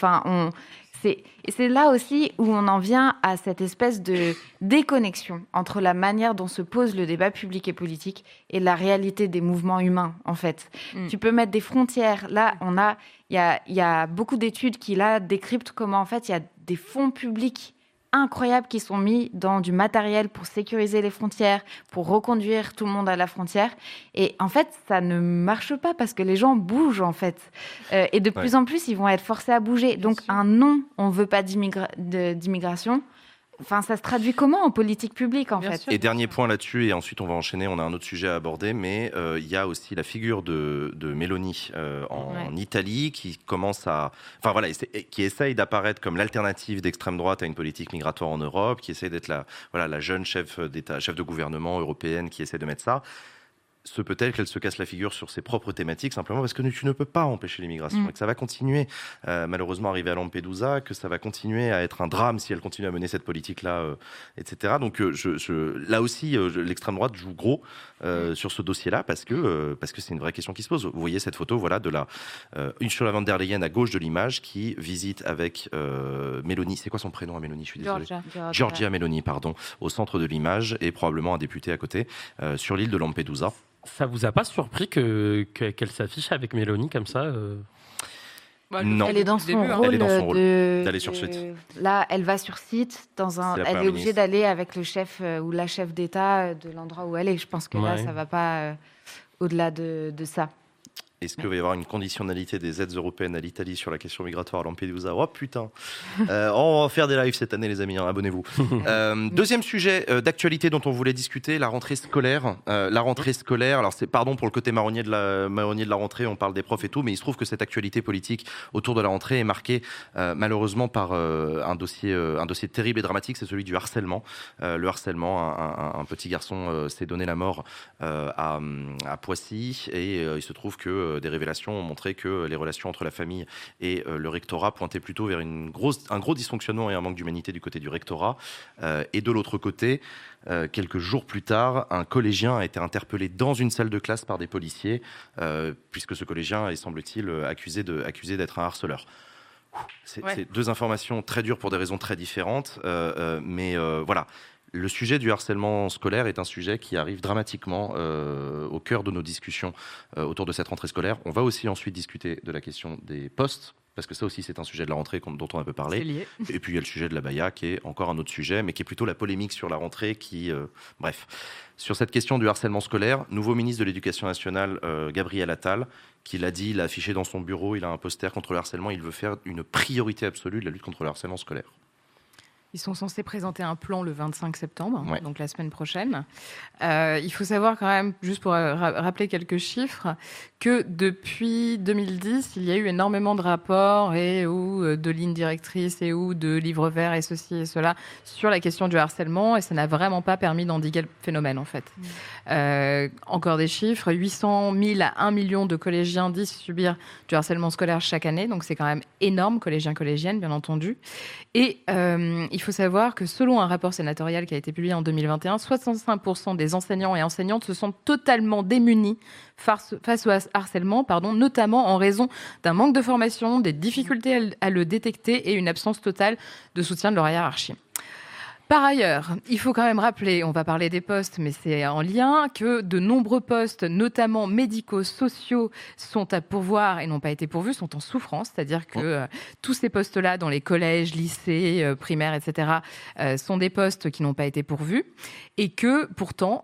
et c'est là aussi où on en vient à cette espèce de déconnexion entre la manière dont se pose le débat public et politique et la réalité des mouvements humains, en fait. Tu peux mettre des frontières. Là, il y a beaucoup d'études qui, là, décryptent comment, en fait, il y a des fonds publics incroyables qui sont mis dans du matériel pour sécuriser les frontières, pour reconduire tout le monde à la frontière. Et en fait, ça ne marche pas parce que les gens bougent, en fait. Et de plus en plus, ils vont être forcés à bouger. Donc, un non, on ne veut pas d'immigration. Enfin, ça se traduit comment en politique publique, en fait ? Et dernier point là-dessus, et ensuite on va enchaîner, on a un autre sujet à aborder, mais il y a aussi la figure de Meloni en Italie qui commence qui essaye d'apparaître comme l'alternative d'extrême droite à une politique migratoire en Europe, qui essaye d'être la jeune chef d'État, chef de gouvernement européenne qui essaie de mettre ça. Se peut-elle qu'elle se casse la figure sur ses propres thématiques simplement parce que tu ne peux pas empêcher l'immigration et que ça va continuer malheureusement arriver à Lampedusa, que ça va continuer à être un drame si elle continue à mener cette politique-là, etc. Donc là aussi, l'extrême droite joue gros sur ce dossier-là parce que c'est une vraie question qui se pose. Vous voyez cette photo de Ursula von der Leyen à gauche de l'image qui visite avec Meloni. C'est quoi son prénom à Meloni ? Je suis désolé. Giorgia Meloni, pardon, au centre de l'image et probablement un député à côté sur l'île de Lampedusa. Ça vous a pas surpris qu'elle s'affiche avec Mélanie comme ça Non. Elle est dans son rôle d'aller sur site. Là, elle va sur site. Elle est obligée d'aller avec le chef ou la chef d'État de l'endroit où elle est. Je pense que là, ça va pas au-delà de ça. Est-ce qu'il va y avoir une conditionnalité des aides européennes à l'Italie sur la question migratoire à Lampedusa ? Oh putain, on va faire des lives cette année les amis, abonnez-vous. Deuxième sujet d'actualité dont on voulait discuter, la rentrée scolaire. Alors c'est pardon pour le côté marronnier de la rentrée, on parle des profs et tout, mais il se trouve que cette actualité politique autour de la rentrée est marquée malheureusement par un dossier terrible et dramatique, c'est celui du harcèlement. Le harcèlement, un petit garçon s'est donné la mort à Poissy et il se trouve que des révélations ont montré que les relations entre la famille et le rectorat pointaient plutôt vers un gros dysfonctionnement et un manque d'humanité du côté du rectorat. Et de l'autre côté, quelques jours plus tard, un collégien a été interpellé dans une salle de classe par des policiers, puisque ce collégien est, semble-t-il, accusé d'être un harceleur. C'est deux informations très dures pour des raisons très différentes, mais voilà. Le sujet du harcèlement scolaire est un sujet qui arrive dramatiquement au cœur de nos discussions autour de cette rentrée scolaire. On va aussi ensuite discuter de la question des postes, parce que ça aussi c'est un sujet de la rentrée dont on a peu parlé. Et puis il y a le sujet de l'abaya qui est encore un autre sujet, mais qui est plutôt la polémique sur la rentrée qui... Bref, sur cette question du harcèlement scolaire, nouveau ministre de l'Éducation nationale, Gabriel Attal, qui l'a dit, il a affiché dans son bureau, il a un poster contre le harcèlement, il veut faire une priorité absolue de la lutte contre le harcèlement scolaire. Ils sont censés présenter un plan le 25 septembre, donc la semaine prochaine. Il faut savoir quand même, juste pour rappeler quelques chiffres, que depuis 2010, il y a eu énormément de rapports ou de lignes directrices ou de livres verts et ceci et cela sur la question du harcèlement, et ça n'a vraiment pas permis d'endiguer le phénomène en fait. Encore des chiffres, 800 000 à 1 million de collégiens disent subir du harcèlement scolaire chaque année, donc c'est quand même énorme, collégiens-collégiennes bien entendu. Et il faut savoir que selon un rapport sénatorial qui a été publié en 2021, 65% des enseignants et enseignantes se sentent totalement démunis face au harcèlement, notamment en raison d'un manque de formation, des difficultés à le détecter et une absence totale de soutien de leur hiérarchie. Par ailleurs, il faut quand même rappeler, on va parler des postes, mais c'est en lien, que de nombreux postes, notamment médicaux, sociaux, sont à pourvoir et n'ont pas été pourvus, sont en souffrance. C'est-à-dire que tous ces postes-là, dans les collèges, lycées, primaires, etc., sont des postes qui n'ont pas été pourvus. Et que, pourtant,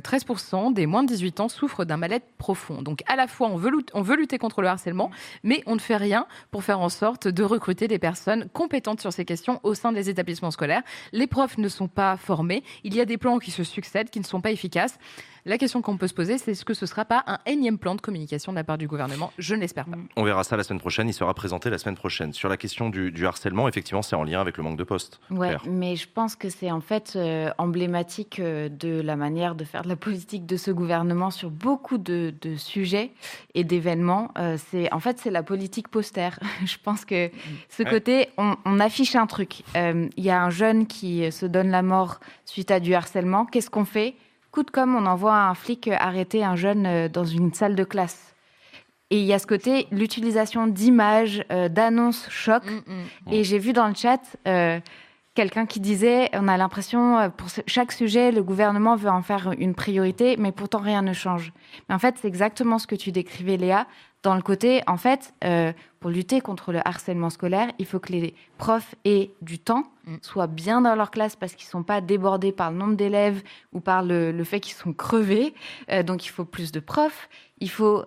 13% des moins de 18 ans souffrent d'un mal-être profond. Donc, à la fois, on veut lutter contre le harcèlement, mais on ne fait rien pour faire en sorte de recruter des personnes compétentes sur ces questions au sein des établissements scolaires. Les profs ne sont pas formés. Il y a des plans qui se succèdent, qui ne sont pas efficaces. La question qu'on peut se poser, c'est est-ce que ce ne sera pas un énième plan de communication de la part du gouvernement ? Je ne l'espère pas. On verra ça la semaine prochaine. Il sera présenté la semaine prochaine. Sur la question du harcèlement, effectivement, c'est en lien avec le manque de postes. Ouais, mais je pense que c'est en fait emblématique de la manière de faire de la politique de ce gouvernement sur beaucoup de sujets et d'événements. C'est la politique poster. Je pense que ce côté, on affiche un truc. Il y a un jeune qui se donne la mort suite à du harcèlement. Qu'est-ce qu'on fait ? Coup de com', on envoie un flic arrêter un jeune dans une salle de classe. Et il y a ce côté, l'utilisation d'images, d'annonces choc. Et j'ai vu dans le chat quelqu'un qui disait, on a l'impression, pour chaque sujet, le gouvernement veut en faire une priorité, mais pourtant rien ne change. Mais en fait, c'est exactement ce que tu décrivais, Léa, dans le côté, en fait, pour lutter contre le harcèlement scolaire, il faut que les profs aient du temps, soient bien dans leur classe parce qu'ils ne sont pas débordés par le nombre d'élèves ou par le fait qu'ils sont crevés. Donc, il faut plus de profs. Il faut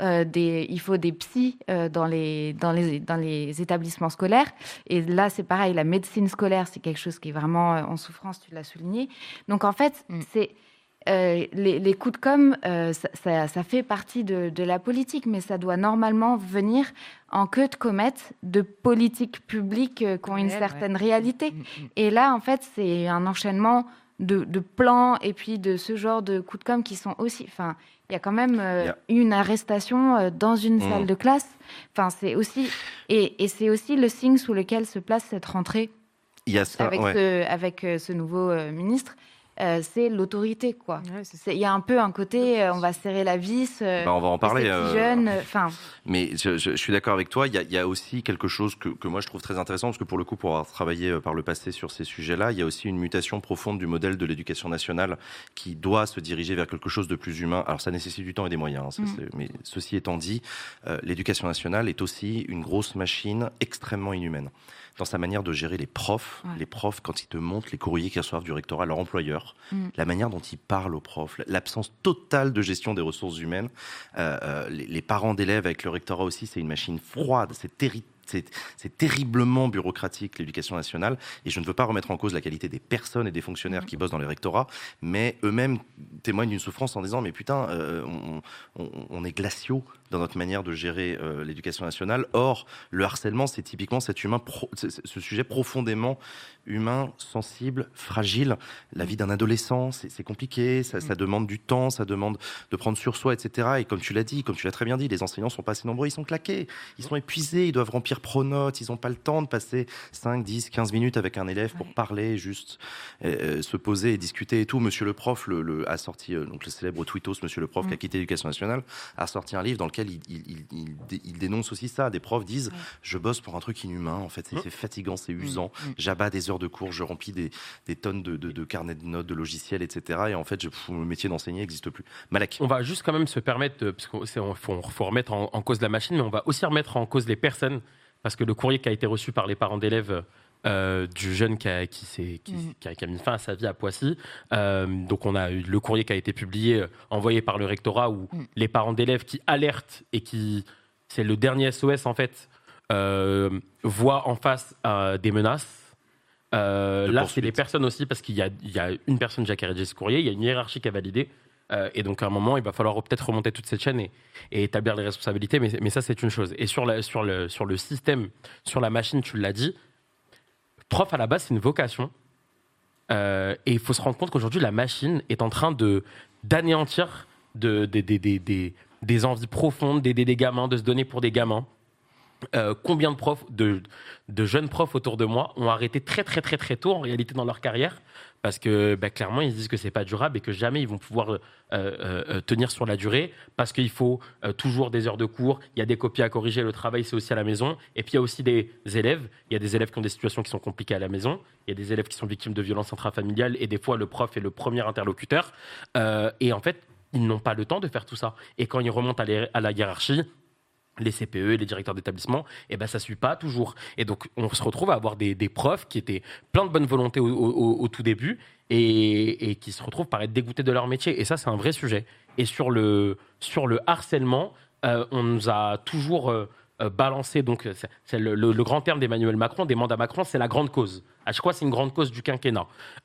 des psys dans les établissements scolaires. Et là, c'est pareil, la médecine scolaire, c'est quelque chose qui est vraiment en souffrance, tu l'as souligné. Donc, en fait, c'est... les coups de com', ça fait partie de la politique, mais ça doit normalement venir en queue de comète de politiques publiques qui ont une certaine réalité. Et là, en fait, c'est un enchaînement de plans et puis de ce genre de coups de com' qui sont aussi... Enfin, il y a quand même une arrestation dans une salle de classe. Enfin, c'est aussi... Et c'est aussi le signe sous lequel se place cette rentrée avec ce nouveau ministre. C'est l'autorité, quoi. Il y a un peu un côté, on va serrer la vis. On va en parler. Jeune, mais je suis d'accord avec toi. Il y a aussi quelque chose que moi je trouve très intéressant, parce que pour le coup, pour avoir travaillé par le passé sur ces sujets-là, il y a aussi une mutation profonde du modèle de l'éducation nationale qui doit se diriger vers quelque chose de plus humain. Alors ça nécessite du temps et des moyens. Mais ceci étant dit, l'éducation nationale est aussi une grosse machine extrêmement inhumaine dans sa manière de gérer les profs. Les profs, quand ils te montrent les courriers qu'ils reçoivent du rectorat, leur employeur, la manière dont ils parlent aux profs, l'absence totale de gestion des ressources humaines, les parents d'élèves avec le rectorat aussi, c'est une machine froide, c'est terriblement bureaucratique, l'éducation nationale, et je ne veux pas remettre en cause la qualité des personnes et des fonctionnaires qui bossent dans les rectorats, mais eux-mêmes témoignent d'une souffrance en disant « mais putain, on est glaciaux dans notre manière de gérer l'éducation nationale ». Or, le harcèlement, c'est typiquement ce sujet profondément humain, sensible, fragile. La vie d'un adolescent, c'est compliqué, ça demande du temps, ça demande de prendre sur soi, etc. Et comme tu l'as très bien dit, les enseignants sont pas assez nombreux, ils sont claqués, ils sont épuisés, ils doivent remplir écrire pronote, ils n'ont pas le temps de passer 5, 10, 15 minutes avec un élève pour parler, juste se poser et discuter et tout. Monsieur le prof a sorti, donc le célèbre tweetos, Monsieur le prof qui a quitté l'Éducation nationale, a sorti un livre dans lequel il dénonce aussi ça. Des profs disent je bosse pour un truc inhumain, en fait, c'est fatigant, c'est usant, j'abats des heures de cours, je remplis des tonnes de carnets de notes, de logiciels, etc. Et en fait, le métier d'enseigner n'existe plus. Malak. On va juste quand même se permettre, parce qu'il faut remettre en cause la machine, mais on va aussi remettre en cause les personnes, parce que le courrier qui a été reçu par les parents d'élèves du jeune qui a mis fin à sa vie à Poissy, donc on a eu le courrier qui a été publié, envoyé par le rectorat, où les parents d'élèves qui alertent et c'est le dernier SOS en fait, voient en face des menaces. Là, c'est les personnes aussi, parce qu'il y a une personne déjà qui a rédigé ce courrier, il y a une hiérarchie qui a validé, et donc à un moment, il va falloir peut-être remonter toute cette chaîne et établir les responsabilités, mais ça, c'est une chose. Et sur le système, sur la machine, tu l'as dit, prof, à la base, c'est une vocation, et il faut se rendre compte qu'aujourd'hui, la machine est en train d'anéantir des envies profondes des gamins, de se donner pour des gamins. Combien de profs, de jeunes profs autour de moi ont arrêté très très très très tôt en réalité dans leur carrière, parce que clairement ils disent que c'est pas durable et que jamais ils vont pouvoir tenir sur la durée, parce qu'il faut toujours des heures de cours, il y a des copies à corriger, le travail c'est aussi à la maison, et puis il y a aussi des élèves, il y a des élèves qui ont des situations qui sont compliquées à la maison, il y a des élèves qui sont victimes de violences intrafamiliales, et des fois le prof est le premier interlocuteur, et en fait ils n'ont pas le temps de faire tout ça, et quand ils remontent à la hiérarchie, les CPE, les directeurs d'établissement, ça suit pas toujours. Et donc, on se retrouve à avoir des profs qui étaient pleins de bonne volonté au tout début et qui se retrouvent par être dégoûtés de leur métier. Et ça, c'est un vrai sujet. Et sur le harcèlement, on nous a toujours balancé, donc c'est le grand terme d'Emmanuel Macron, des mandats Macron, c'est la grande cause. À chaque fois, c'est une grande cause du quinquennat.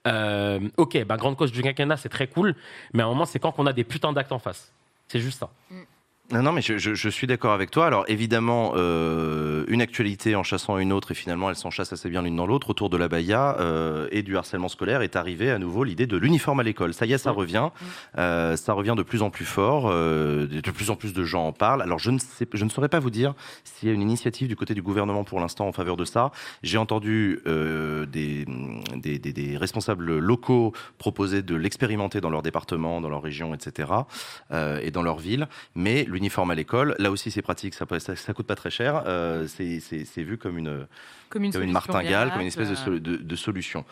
Grande cause du quinquennat, c'est très cool, mais à un moment, c'est quand on a des putains d'actes en face. C'est juste ça. Non, mais je suis d'accord avec toi. Alors évidemment, une actualité en chassant une autre, et finalement elles s'enchassent assez bien l'une dans l'autre, autour de l'abaya et du harcèlement scolaire, est arrivée à nouveau l'idée de l'uniforme à l'école. Ça y est, ça revient. Ça revient de plus en plus fort. De plus en plus de gens en parlent. Alors je ne saurais pas vous dire s'il y a une initiative du côté du gouvernement pour l'instant en faveur de ça. J'ai entendu des responsables locaux proposer de l'expérimenter dans leur département, dans leur région, etc. Et dans leur ville. Mais l'uniforme à l'école, là aussi c'est pratique, ça coûte pas très cher, c'est vu comme une martingale, comme une espèce de solution.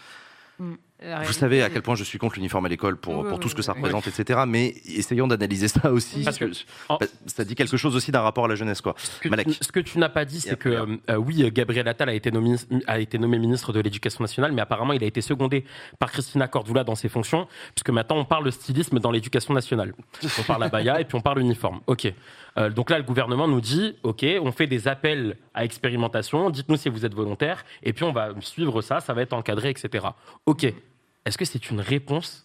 Vous savez à quel point je suis contre l'uniforme à l'école pour tout ce que ça représente, etc. Mais essayons d'analyser ça aussi. Parce que ça dit quelque chose aussi d'un rapport à la jeunesse, quoi. Ce que tu n'as pas dit, c'est que oui, Gabriel Attal a été nommé ministre de l'Éducation nationale, mais apparemment il a été secondé par Christina Cordula dans ses fonctions, puisque maintenant on parle de stylisme dans l'Éducation nationale. On parle abaya et puis on parle uniforme. Ok. Donc là, le gouvernement nous dit, ok, on fait des appels à expérimentation, dites-nous si vous êtes volontaire, et puis on va suivre ça, ça va être encadré, etc. Ok. Est-ce que c'est une réponse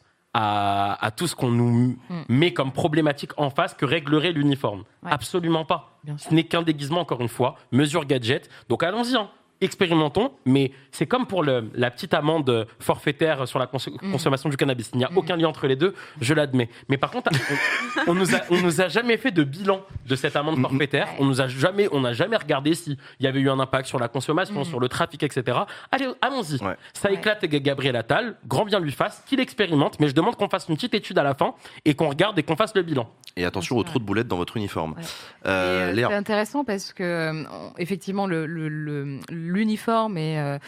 à tout ce qu'on nous met comme problématique en face que réglerait l'uniforme ? Absolument pas. Ce n'est qu'un déguisement, encore une fois, mesure gadget. Donc allons-y, expérimentons, mais c'est comme pour la petite amende forfaitaire sur la consommation du cannabis. Il n'y a aucun lien entre les deux, je l'admets. Mais par contre, on nous a jamais fait de bilan de cette amende forfaitaire. On n'a jamais regardé s'il y avait eu un impact sur la consommation, sur le trafic, etc. Allez, allons-y. Ça éclate Gabriel Attal, grand bien lui fasse, qu'il expérimente, mais je demande qu'on fasse une petite étude à la fin et qu'on regarde et qu'on fasse le bilan. Et attention aux trous de boulettes dans votre uniforme. C'est intéressant parce que, effectivement, l'uniforme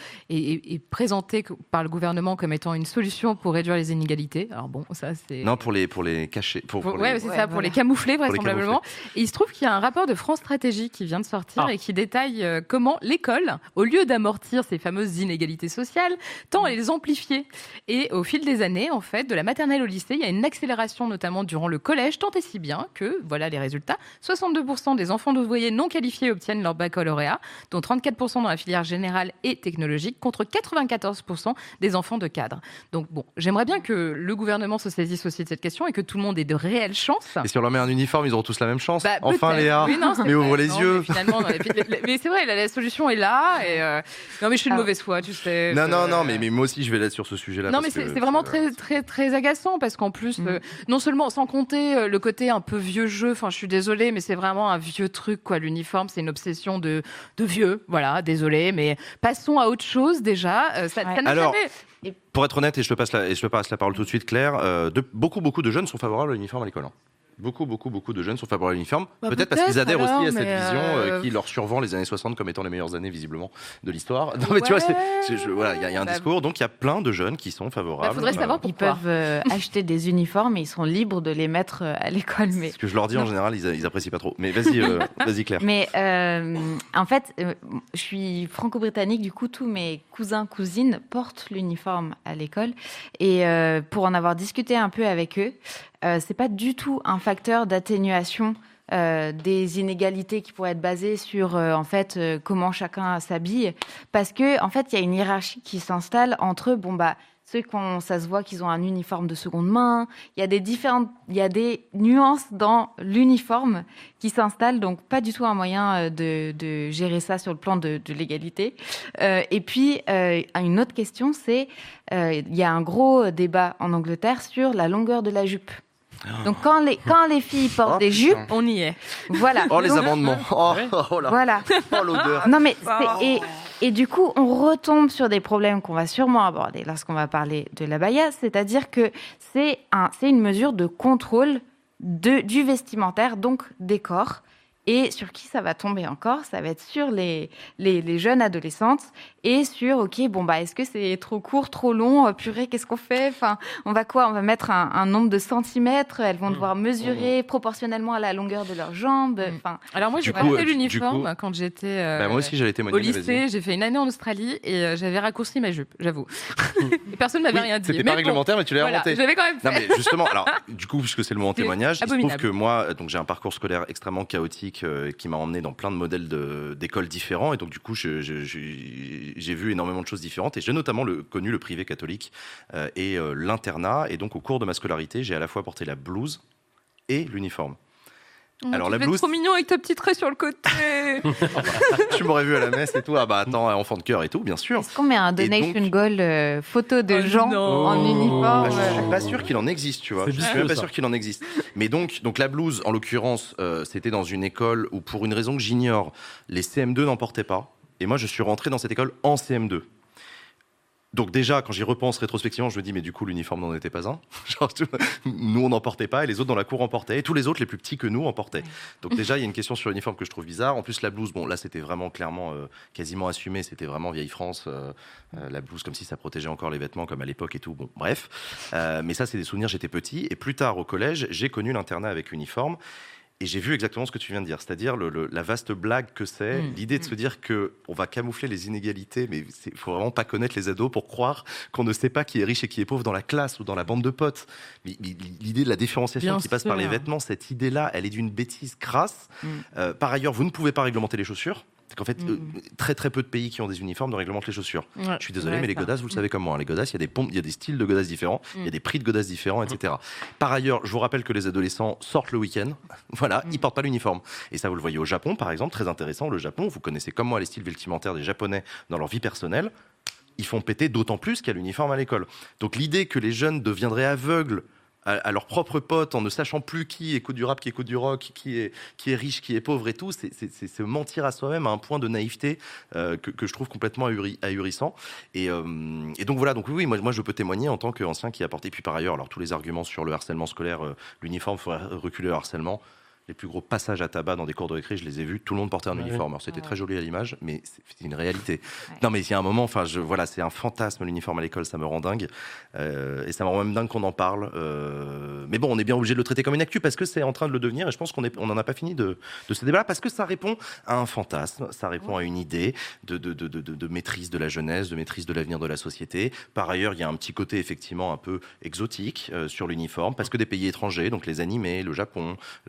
est présenté par le gouvernement comme étant une solution pour réduire les inégalités. Alors bon, ça c'est... Non, pour les cacher. Pour les camoufler vraisemblablement. Et il se trouve qu'il y a un rapport de France Stratégie qui vient de sortir et qui détaille comment l'école, au lieu d'amortir ces fameuses inégalités sociales, tend à les amplifier. Et au fil des années, en fait, de la maternelle au lycée, il y a une accélération notamment durant le collège, tant et si bien que, voilà les résultats, 62% des enfants d'ouvriers non qualifiés obtiennent leur baccalauréat, dont 34% dans la filière filière générale et technologique contre 94% des enfants de cadre. Donc bon, j'aimerais bien que le gouvernement se saisisse aussi de cette question et que tout le monde ait de réelles chances. Et si on leur met un uniforme, ils auront tous la même chance. Enfin, peut-être. Léa, oui, non, mais ouvre les yeux. Mais finalement, mais c'est vrai, la solution est là. Et non, mais je suis de mauvaise foi, tu sais. Non, mais moi aussi, je vais là sur ce sujet-là. Non, mais c'est vraiment très agaçant parce qu'en plus, non seulement, sans compter le côté un peu vieux jeu, enfin, je suis désolée, mais c'est vraiment un vieux truc, quoi. L'uniforme, c'est une obsession de vieux. Voilà, désolée, mais passons à autre chose déjà. Ça n'a Alors, jamais... pour être honnête, et je te passe la parole tout de suite, Claire, beaucoup de jeunes sont favorables à l'uniforme à l'école. Beaucoup de jeunes sont favorables à l'uniforme. Peut-être parce qu'ils adhèrent aussi à cette vision qui leur survend les années 60 comme étant les meilleures années, visiblement, de l'histoire. Non, mais tu vois, il y a un discours. Donc, il y a plein de jeunes qui sont favorables. Faudrait savoir pourquoi. Ils peuvent acheter des uniformes et ils seront libres de les mettre à l'école. Mais... Ce que je leur dis, en général, ils apprécient pas trop. Mais vas-y, Claire. Mais en fait, je suis franco-britannique. Du coup, tous mes cousins, cousines portent l'uniforme à l'école. Et pour en avoir discuté un peu avec eux, c'est pas du tout un facteur d'atténuation des inégalités qui pourraient être basées sur comment chacun s'habille, parce que en fait il y a une hiérarchie qui s'installe entre ceux ça se voit qu'ils ont un uniforme de seconde main. Il y a des nuances dans l'uniforme qui s'installent, donc pas du tout un moyen de gérer ça sur le plan de l'égalité. Et puis une autre question, c'est il y a un gros débat en Angleterre sur la longueur de la jupe. Donc quand les filles portent des jupes, on y est. Voilà. Oh les amendements. Oh là. Voilà. Oh l'odeur. Non mais et du coup on retombe sur des problèmes qu'on va sûrement aborder lorsqu'on va parler de l'abaya, c'est-à-dire que c'est une mesure de contrôle du vestimentaire, donc des corps. Et sur qui ça va tomber encore? Ça va être sur les jeunes adolescentes et sur, est-ce que c'est trop court, trop long? Purée, qu'est-ce qu'on fait? Enfin, on va mettre un nombre de centimètres. Elles vont devoir mesurer proportionnellement à la longueur de leurs jambes. Enfin. Alors moi, j'ai porté l'uniforme quand j'étais moi aussi, j'allais témoigner, au lycée. J'ai fait une année en Australie et j'avais raccourci ma jupe, j'avoue. Et personne m'avait rien dit. C'était pas réglementaire, mais tu l'as inventé. J'avais quand même fait. Non, mais justement, alors, du coup, puisque c'est le moment témoignage, il se trouve que moi, donc j'ai un parcours scolaire extrêmement chaotique qui m'a emmené dans plein de modèles d'écoles différents, et donc du coup j'ai vu énormément de choses différentes, et j'ai notamment connu le privé catholique et l'internat, et donc au cours de ma scolarité j'ai à la fois porté la blouse et l'uniforme. Alors, la blouse, trop mignon avec ta petite raie sur le côté. Tu m'aurais vu à la messe et tout. Ah bah attends, enfant de cœur et tout, bien sûr. Est-ce qu'on met un donation goal photo de gens en uniforme? Je suis pas sûr qu'il en existe, tu vois. Je suis même pas sûr qu'il en existe. Mais donc la blouse, en l'occurrence, c'était dans une école où, pour une raison que j'ignore, les CM2 n'en portaient pas. Et moi, je suis rentré dans cette école en CM2. Donc déjà, quand j'y repense rétrospectivement, je me dis, mais du coup, l'uniforme n'en était pas un. Genre, nous, on n'en portait pas, et les autres dans la cour en portaient, et tous les autres, les plus petits que nous, en portaient. Donc déjà, il y a une question sur l'uniforme que je trouve bizarre. En plus, la blouse, bon, là, c'était vraiment clairement quasiment assumé. C'était vraiment vieille France. La blouse, comme si ça protégeait encore les vêtements, comme à l'époque et tout. Bon, bref. Mais ça, c'est des souvenirs, j'étais petit. Et plus tard, au collège, j'ai connu l'internat avec uniforme. Et j'ai vu exactement ce que tu viens de dire, c'est-à-dire la vaste blague que c'est, l'idée de se dire qu'on va camoufler les inégalités, mais il faut vraiment pas connaître les ados pour croire qu'on ne sait pas qui est riche et qui est pauvre dans la classe ou dans la bande de potes. L'idée de la différenciation qui passe par les vêtements, cette idée-là, elle est d'une bêtise crasse. Par ailleurs, vous ne pouvez pas réglementer les chaussures. C'est qu'en fait, très très peu de pays qui ont des uniformes ne réglementent les chaussures. Ouais, je suis désolé, mais les godasses, vous le savez comme moi. Les godasses, il y a des styles de godasses différents, il y a des prix de godasses différents, etc. Par ailleurs, je vous rappelle que les adolescents sortent le week-end. Voilà, ils portent pas l'uniforme. Et ça, vous le voyez au Japon, par exemple, très intéressant. Le Japon, vous connaissez comme moi les styles vestimentaires des Japonais dans leur vie personnelle. Ils font péter d'autant plus qu'il y a l'uniforme à l'école. Donc l'idée que les jeunes deviendraient aveugles à leurs propres potes en ne sachant plus qui écoute du rap, qui écoute du rock, qui est riche, qui est pauvre et tout, c'est mentir à soi-même à un point de naïveté que je trouve complètement ahurissant. Et donc voilà, donc oui, moi je peux témoigner en tant qu'ancien qui a porté. Puis par ailleurs, alors tous les arguments sur le harcèlement scolaire, l'uniforme, il faudrait reculer le harcèlement. Les plus gros passages à tabac dans des cours de récré, je les ai vus, tout le monde portait un uniforme. Alors c'était très joli à l'image, mais c'est une réalité. Non mais il y a un moment, voilà, c'est un fantasme l'uniforme à l'école, ça me rend dingue. Et ça me rend même dingue qu'on en parle. Mais bon, on est bien obligé de le traiter comme une actu parce que c'est en train de le devenir, et je pense qu'on n'en a pas fini de ce débat-là, parce que ça répond à un fantasme, ça répond à une idée de maîtrise de la jeunesse, de maîtrise de l'avenir de la société. Par ailleurs, il y a un petit côté effectivement un peu exotique sur l'uniforme, parce que des pays étrangers, donc les animés, le Japon, la Corée,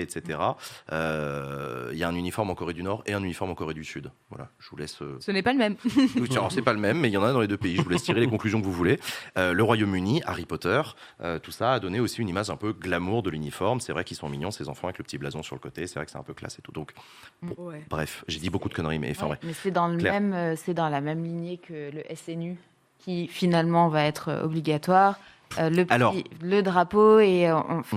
etc. Il y a un uniforme en Corée du Nord et un uniforme en Corée du Sud. Voilà, je vous laisse... Ce n'est pas le même. Alors, c'est pas le même, mais il y en a dans les deux pays. Je vous laisse tirer les conclusions que vous voulez. Le Royaume-Uni, Harry Potter, tout ça a donné aussi une image un peu glamour de l'uniforme. C'est vrai qu'ils sont mignons, ces enfants, avec le petit blason sur le côté. C'est vrai que c'est un peu classe et tout. Donc, bref, j'ai dit beaucoup de conneries, mais enfin, Mais c'est dans la même lignée que le SNU, qui finalement va être obligatoire. Le drapeau et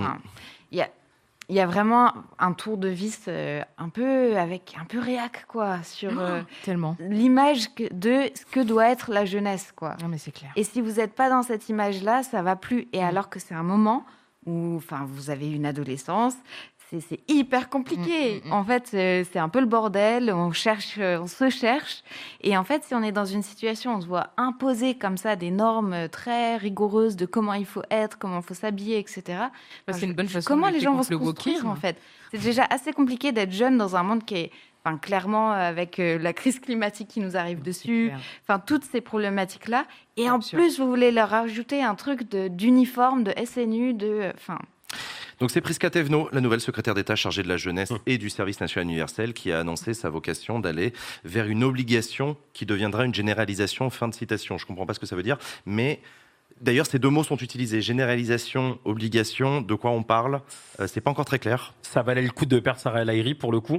il y a vraiment un tour de vis un peu réac quoi sur tellement l'image de ce que doit être la jeunesse quoi. Non mais c'est clair. Et si vous n'êtes pas dans cette image là, ça va plus. Et alors que c'est un moment où vous avez une adolescence. C'est hyper compliqué. En fait, c'est un peu le bordel. On se cherche. Et en fait, si on est dans une situation où on se voit imposer comme ça des normes très rigoureuses de comment il faut être, comment il faut s'habiller, etc. C'est une bonne façon. Comment les gens vont se construire, en fait? C'est déjà assez compliqué d'être jeune dans un monde qui est, clairement, avec la crise climatique qui nous arrive dessus, toutes ces problématiques-là. Et en plus, vous voulez leur ajouter un truc d'uniforme, de SNU, Donc c'est Prisca Thévenot, la nouvelle secrétaire d'État chargée de la jeunesse et du service national universel, qui a annoncé sa vocation d'aller vers une obligation qui deviendra une généralisation. Fin de citation. Je ne comprends pas ce que ça veut dire, mais d'ailleurs ces deux mots sont utilisés. Généralisation, obligation, de quoi on parle? C'est pas encore très clair. Ça valait le coup de perdre Sarah El Haïry pour le coup.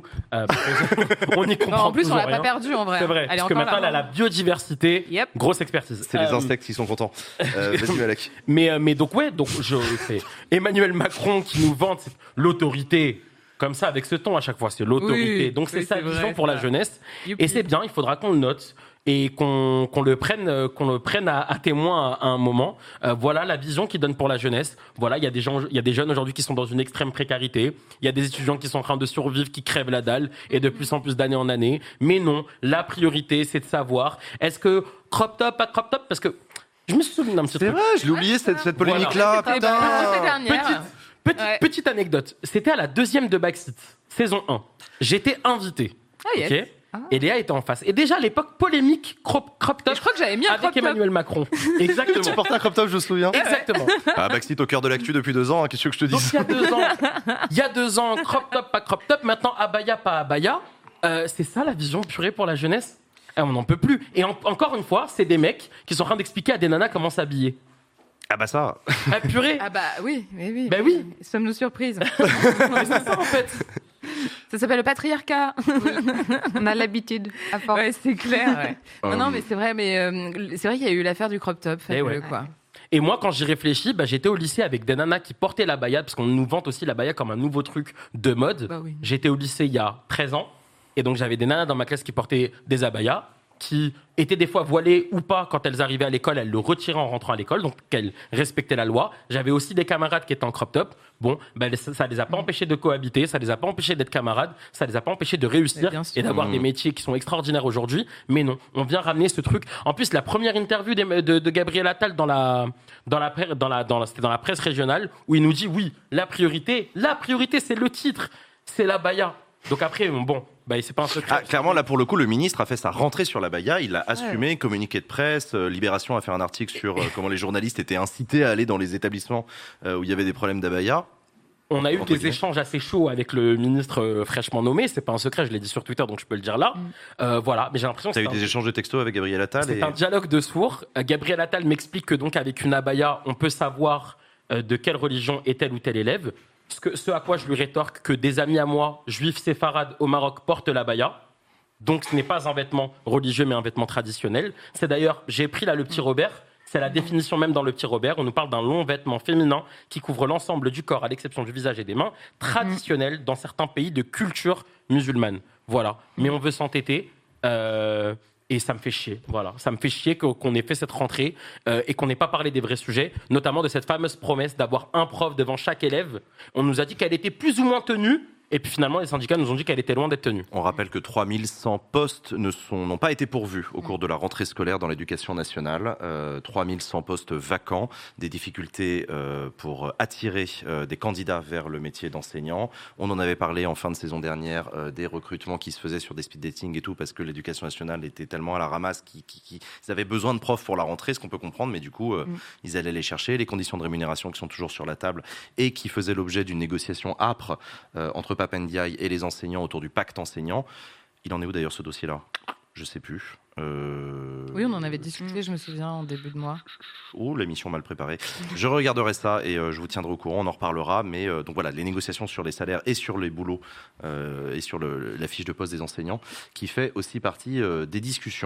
On y comprend. En plus, on l'a rien. pas perdu en vrai. C'est vrai. Parce que maintenant, elle a la biodiversité. Yep. Grosse expertise. C'est les insectes qui sont contents. Vas-y, Malak. Mais donc c'est Emmanuel Macron qui nous vante l'autorité. Comme ça, avec ce ton à chaque fois, c'est l'autorité. Donc c'est sa vision pour la jeunesse. Et c'est bien, il faudra qu'on le note et qu'on le prenne à témoin à un moment. Voilà la vision qu'il donne pour la jeunesse. Voilà, il y a des jeunes aujourd'hui qui sont dans une extrême précarité. Il y a des étudiants qui sont en train de survivre, qui crèvent la dalle, et de plus en plus d'année en année. Mais non, la priorité, c'est de savoir, est-ce que crop top, pas crop top? Parce que je me suis souvenu d'un petit truc. C'est vrai, je l'ai oublié cette polémique-là. Petite anecdote. C'était à la 2e de Backseat, saison 1. J'étais invité. Ok. Et Léa était en face. Et déjà, à l'époque, polémique, crop top. Je crois que j'avais mis un crop avec Emmanuel Macron. Exactement. Tu portais un crop top, je me souviens. Exactement. Backseat au cœur de l'actu depuis 2 ans. Qu'est-ce que je te dis? Donc, il y a 2 ans, crop top, pas crop top. Maintenant, abaya, pas abaya. C'est ça la vision purée pour la jeunesse? On n'en peut plus. Et encore une fois, c'est des mecs qui sont en train d'expliquer à des nanas comment s'habiller. Ah bah ça. Purée. Ah bah oui. Bah oui. Sommes-nous surprises? C'est ça en fait. Ça s'appelle le patriarcat. Oui. On a l'habitude. Ouais, c'est clair. Ouais. Non, mais c'est vrai. Mais c'est vrai qu'il y a eu l'affaire du crop top. Quoi. Et moi, quand j'y réfléchis, j'étais au lycée avec des nanas qui portaient la baya, parce qu'on nous vante aussi la baya comme un nouveau truc de mode. Bah oui. J'étais au lycée il y a 13 ans, et donc j'avais des nanas dans ma classe qui portaient des abayas, qui étaient des fois voilées ou pas quand elles arrivaient à l'école, elles le retiraient en rentrant à l'école, donc qu'elles respectaient la loi. J'avais aussi des camarades qui étaient en crop top. Bon, ça les a pas empêchés de cohabiter, ça les a pas empêchés d'être camarades, ça les a pas empêchés de réussir et d'avoir des métiers qui sont extraordinaires aujourd'hui. Mais non, on vient ramener ce truc. En plus, la première interview de Gabriel Attal c'était dans la presse régionale, où il nous dit oui, la priorité, c'est le titre, c'est la baya. Donc après, c'est pas un secret. Clairement, là, pour le coup, le ministre a fait sa rentrée sur la baya. Il l'a assumé, communiqué de presse. Libération a fait un article sur comment les journalistes étaient incités à aller dans les établissements où il y avait des problèmes d'abaya. On a eu des échanges assez chauds avec le ministre fraîchement nommé. C'est pas un secret, je l'ai dit sur Twitter, donc je peux le dire là. Voilà, mais j'ai l'impression que t'as eu des échanges de textos avec Gabriel Attal. C'est un dialogue de sourds. Gabriel Attal m'explique que donc avec une abaya, on peut savoir de quelle religion est tel ou tel élève. Ce à quoi je lui rétorque que des amis à moi, juifs séfarades au Maroc, portent l'abaya. Donc ce n'est pas un vêtement religieux, mais un vêtement traditionnel. C'est d'ailleurs, j'ai pris là le petit Robert, c'est la définition même dans le petit Robert. On nous parle d'un long vêtement féminin qui couvre l'ensemble du corps, à l'exception du visage et des mains, traditionnel dans certains pays de culture musulmane. Voilà. Mais on veut s'entêter. Et ça me fait chier, voilà. Ça me fait chier qu'on ait fait cette rentrée et qu'on n'ait pas parlé des vrais sujets, notamment de cette fameuse promesse d'avoir un prof devant chaque élève. On nous a dit qu'elle était plus ou moins tenue, Et puis finalement, les syndicats nous ont dit qu'elle était loin d'être tenue. On rappelle que 3100 postes n'ont pas été pourvus au cours de la rentrée scolaire dans l'éducation nationale. 3100 postes vacants, des difficultés pour attirer des candidats vers le métier d'enseignant. On en avait parlé en fin de saison dernière des recrutements qui se faisaient sur des speed dating et tout, parce que l'éducation nationale était tellement à la ramasse qu'ils avaient besoin de profs pour la rentrée, ce qu'on peut comprendre, mais du coup, ils allaient les chercher. Les conditions de rémunération qui sont toujours sur la table et qui faisaient l'objet d'une négociation âpre entre Pap Ndiaye et les enseignants autour du pacte enseignant. Il en est où d'ailleurs ce dossier-là ? Je sais plus. Oui, on en avait discuté, je me souviens, en début de mois. Oh, l'émission mal préparée. Je regarderai ça et je vous tiendrai au courant, on en reparlera. Mais donc voilà, les négociations sur les salaires et sur les boulots et sur la fiche de poste des enseignants qui fait aussi partie des discussions.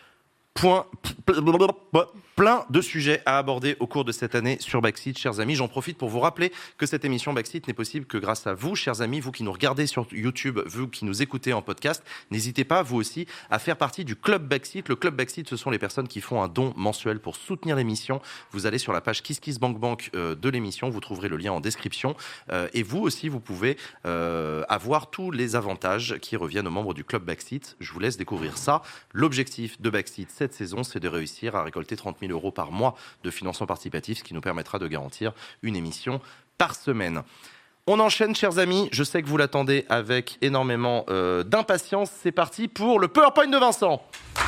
Plein de sujets à aborder au cours de cette année sur Backseat, chers amis. J'en profite pour vous rappeler que cette émission Backseat n'est possible que grâce à vous, chers amis, vous qui nous regardez sur YouTube, vous qui nous écoutez en podcast. N'hésitez pas, vous aussi, à faire partie du Club Backseat. Le Club Backseat, ce sont les personnes qui font un don mensuel pour soutenir l'émission. Vous allez sur la page KissKissBankBank de l'émission, vous trouverez le lien en description. Et vous aussi, vous pouvez avoir tous les avantages qui reviennent aux membres du Club Backseat. Je vous laisse découvrir ça. L'objectif de Backseat cette saison, c'est de réussir à récolter 30 000 € par mois de financement participatif, ce qui nous permettra de garantir une émission par semaine. On enchaîne, chers amis. Je sais que vous l'attendez avec énormément d'impatience. C'est parti pour le PowerPoint de Vincent.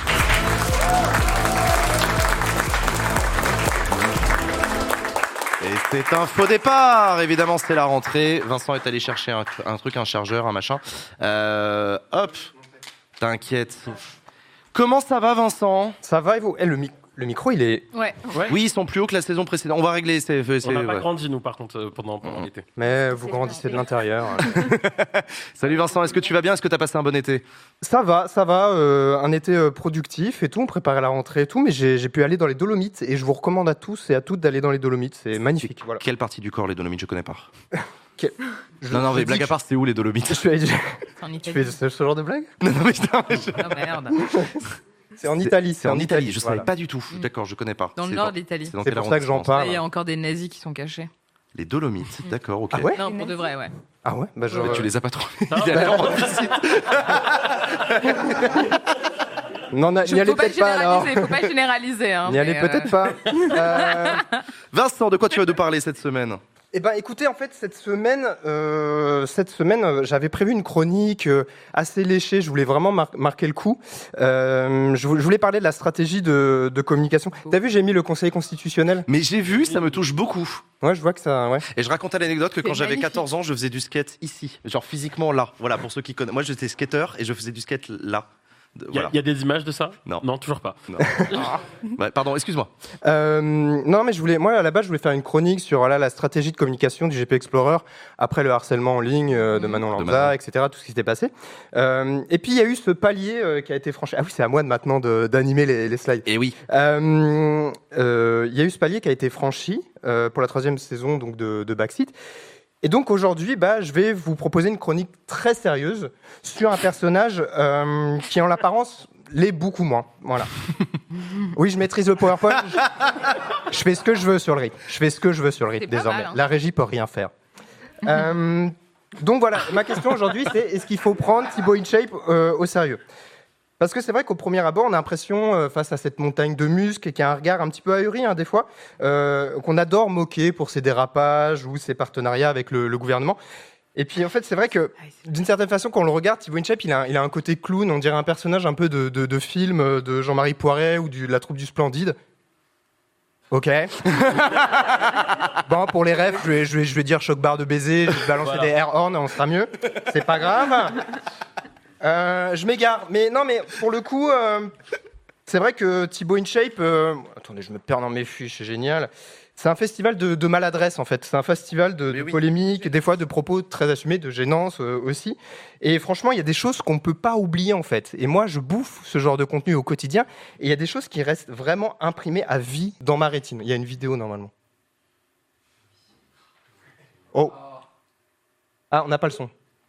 Et c'est un faux départ. Évidemment, c'est la rentrée. Vincent est allé chercher un truc, un chargeur, un machin. Hop, t'inquiète. Comment ça va, Vincent ? Ça va et vous ? Le micro, il est... Ouais. Oui, ils sont plus hauts que la saison précédente. On va régler. On n'a pas grandi, nous, par contre, pendant l'été. Mais vous grandissez de l'intérieur. Salut Vincent, est-ce que tu vas bien ? Est-ce que tu as passé un bon été ? Ça va. Un été productif et tout. On préparait la rentrée et tout. Mais j'ai pu aller dans les Dolomites. Et je vous recommande à tous et à toutes d'aller dans les Dolomites. C'est magnifique. Voilà. Quelle partie du corps, les Dolomites ? Je connais pas. Non, mais blague à part, c'est où les Dolomites ? Tu fais ce genre de blague ? Non, mais Oh merde. C'est en Italie. C'est en Italie, je ne savais pas du tout. D'accord, je connais pas. Dans le nord de l'Italie. C'est pour ça que j'en parle. Il y a encore des nazis qui sont cachés. Les Dolomites, d'accord, ok. Ah ouais ? Non, pour de vrai, ouais. Ah ouais ? Bah, Mais tu les as pas trouvés. Non, n'y allez peut-être pas alors. Il ne faut pas généraliser. N'y allez peut-être pas. Vincent, de quoi tu vas nous parler cette semaine ? Eh ben, écoutez, en fait, cette semaine, j'avais prévu une chronique assez léchée. Je voulais vraiment marquer le coup. Je voulais parler de la stratégie de communication. T'as vu, j'ai mis le Conseil constitutionnel. Mais j'ai vu, ça me touche beaucoup. Ouais, je vois que ça. Ouais. Et je racontais l'anecdote que quand j'avais 14 ans, je faisais du skate ici, genre physiquement là. Voilà, pour ceux qui connaissent. Moi, j'étais skateur et je faisais du skate là. Voilà. Y a des images de ça ? Non, toujours pas. Non. Ouais, pardon, excuse-moi. Non, mais moi à la base, je voulais faire une chronique sur la stratégie de communication du GP Explorer après le harcèlement en ligne de Manon Lanza, etc., tout ce qui s'était passé. Et puis il y a eu ce palier qui a été franchi. Ah oui, c'est à moi maintenant d'animer les slides. Et oui. Il y a eu ce palier qui a été franchi pour la 3e saison donc de Backseat. Et donc aujourd'hui, je vais vous proposer une chronique très sérieuse sur un personnage qui en l'apparence l'est beaucoup moins. Voilà. Oui, je maîtrise le PowerPoint. Je fais ce que je veux sur le rythme. Désormais. La régie peut rien faire. Donc voilà, ma question aujourd'hui, c'est est-ce qu'il faut prendre Thibaut InShape au sérieux ? Parce que c'est vrai qu'au premier abord, on a l'impression, face à cette montagne de muscles, et qu'il y a un regard un petit peu ahuri, des fois, qu'on adore moquer pour ses dérapages ou ses partenariats avec le gouvernement. Et puis, en fait, c'est vrai que, d'une certaine façon, quand on le regarde, Thibaut InShape, il a un côté clown, on dirait un personnage un peu de film de Jean-Marie Poiret ou de la troupe du Splendide. Ok. Bon, pour les refs, je vais dire choc barre de baiser, je vais balancer des air horns, on sera mieux. C'est pas grave. Je m'égare, mais pour le coup, c'est vrai que Thibaut InShape, attendez, je me perds dans mes fiches, c'est génial. C'est un festival de maladresse en fait. C'est un festival de polémiques, des fois de propos très assumés, de gênance aussi. Et franchement, il y a des choses qu'on ne peut pas oublier en fait. Et moi, je bouffe ce genre de contenu au quotidien. Et il y a des choses qui restent vraiment imprimées à vie dans ma rétine. Il y a une vidéo normalement. Oh. Ah, on n'a pas le son.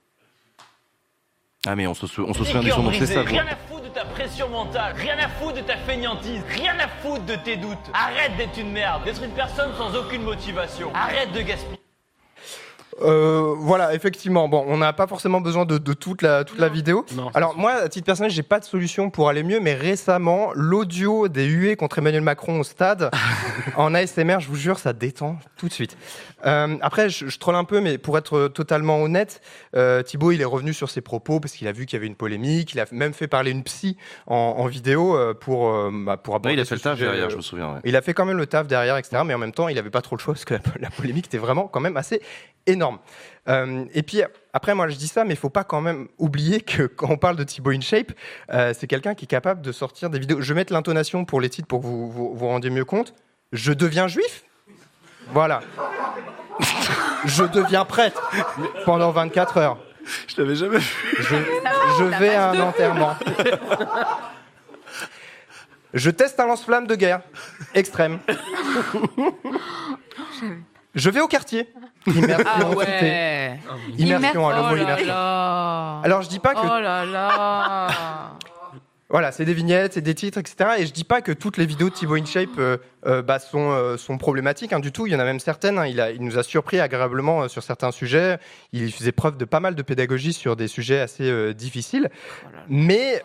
Ah mais on se souvient du son, donc c'est ça. Rien à foutre de ta pression mentale, rien à foutre de ta fainéantise, rien à foutre de tes doutes. Arrête d'être une merde, d'être une personne sans aucune motivation. Arrête de gaspiller. Voilà, effectivement. Bon, on n'a pas forcément besoin de toute la vidéo. Non, Alors moi, à titre personnel, j'ai pas de solution pour aller mieux, mais récemment, l'audio des huées contre Emmanuel Macron au stade, en ASMR, je vous jure, ça détend tout de suite. Après, je troll un peu, mais pour être totalement honnête, Thibaut, il est revenu sur ses propos parce qu'il a vu qu'il y avait une polémique. Il a même fait parler une psy en vidéo pour aborder. Oui, il a fait ce le taf sujet. derrière, je me souviens. Ouais. Il a fait quand même le taf derrière, etc. Mais en même temps, il avait pas trop le choix parce que la polémique était vraiment quand même assez énorme. Et puis après, moi je dis ça, mais il faut pas quand même oublier que quand on parle de Thibaut InShape, c'est quelqu'un qui est capable de sortir des vidéos. Je vais mettre l'intonation pour les titres pour que vous rendiez mieux compte. Je deviens juif. Voilà. Je deviens prêtre pendant 24 heures. Je l'avais jamais vu. Je vais à un enterrement. Je teste un lance-flamme de guerre extrême. Je vais au quartier. Immersion. Ah ouais. Immersion, le mot Oh là immersion. là. Alors je dis pas que Oh là là. voilà, c'est des vignettes, c'est des titres, etc. Et je dis pas que toutes les vidéos de Thibaut InShape sont problématiques du tout. Il y en a même certaines. Il nous a surpris agréablement sur certains sujets. Il faisait preuve de pas mal de pédagogie sur des sujets assez difficiles. Mais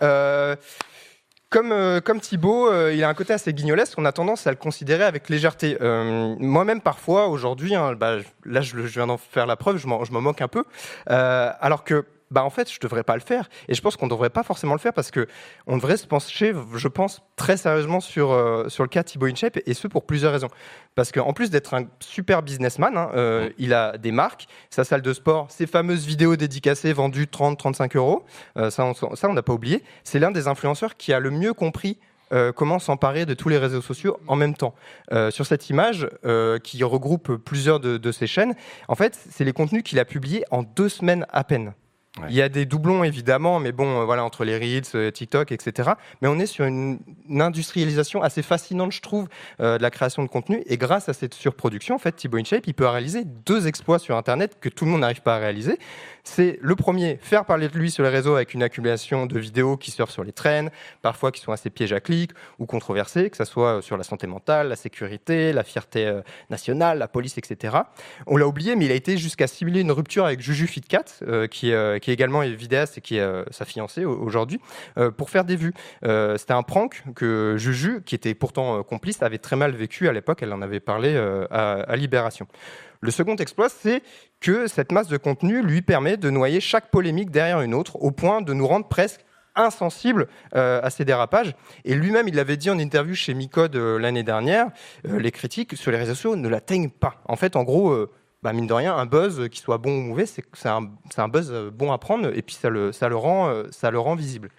comme Thibaut, il a un côté assez guignolesque, on a tendance à le considérer avec légèreté. Moi-même, parfois, aujourd'hui, là, je viens d'en faire la preuve, je m'en moque un peu. Alors que, en fait, je devrais pas le faire. Et je pense qu'on devrait pas forcément le faire parce que on devrait se pencher, je pense, très sérieusement sur le cas Thibaut InShape, et ce pour plusieurs raisons. Parce qu'en plus d'être un super businessman, il a des marques, sa salle de sport, ses fameuses vidéos dédicacées vendues 30-35 euros, ça on n'a pas oublié. C'est l'un des influenceurs qui a le mieux compris comment s'emparer de tous les réseaux sociaux en même temps. Sur cette image qui regroupe plusieurs de ses chaînes, en fait, c'est les contenus qu'il a publiés en 2 semaines à peine. Ouais. Il y a des doublons évidemment, mais bon, voilà, entre les Reels, TikTok, etc. Mais on est sur une industrialisation assez fascinante, je trouve, de la création de contenu. Et grâce à cette surproduction, en fait, Thibaut InShape, il peut réaliser 2 exploits sur Internet que tout le monde n'arrive pas à réaliser. C'est le premier, faire parler de lui sur les réseaux avec une accumulation de vidéos qui surfent sur les trends, parfois qui sont assez pièges à clics ou controversées, que ce soit sur la santé mentale, la sécurité, la fierté nationale, la police, etc. On l'a oublié, mais il a été jusqu'à simuler une rupture avec Juju Fitcat, qui est également vidéaste et qui est sa fiancée aujourd'hui, pour faire des vues. C'était un prank que Juju, qui était pourtant complice, avait très mal vécu à l'époque. Elle en avait parlé à Libération. Le second exploit, c'est que cette masse de contenu lui permet de noyer chaque polémique derrière une autre, au point de nous rendre presque insensibles à ces dérapages. Et lui-même, il l'avait dit en interview chez Micode l'année dernière, les critiques sur les réseaux sociaux ne l'atteignent pas. En fait, en gros, mine de rien, un buzz, qui soit bon ou mauvais, c'est un buzz bon à prendre, et puis ça le rend visible.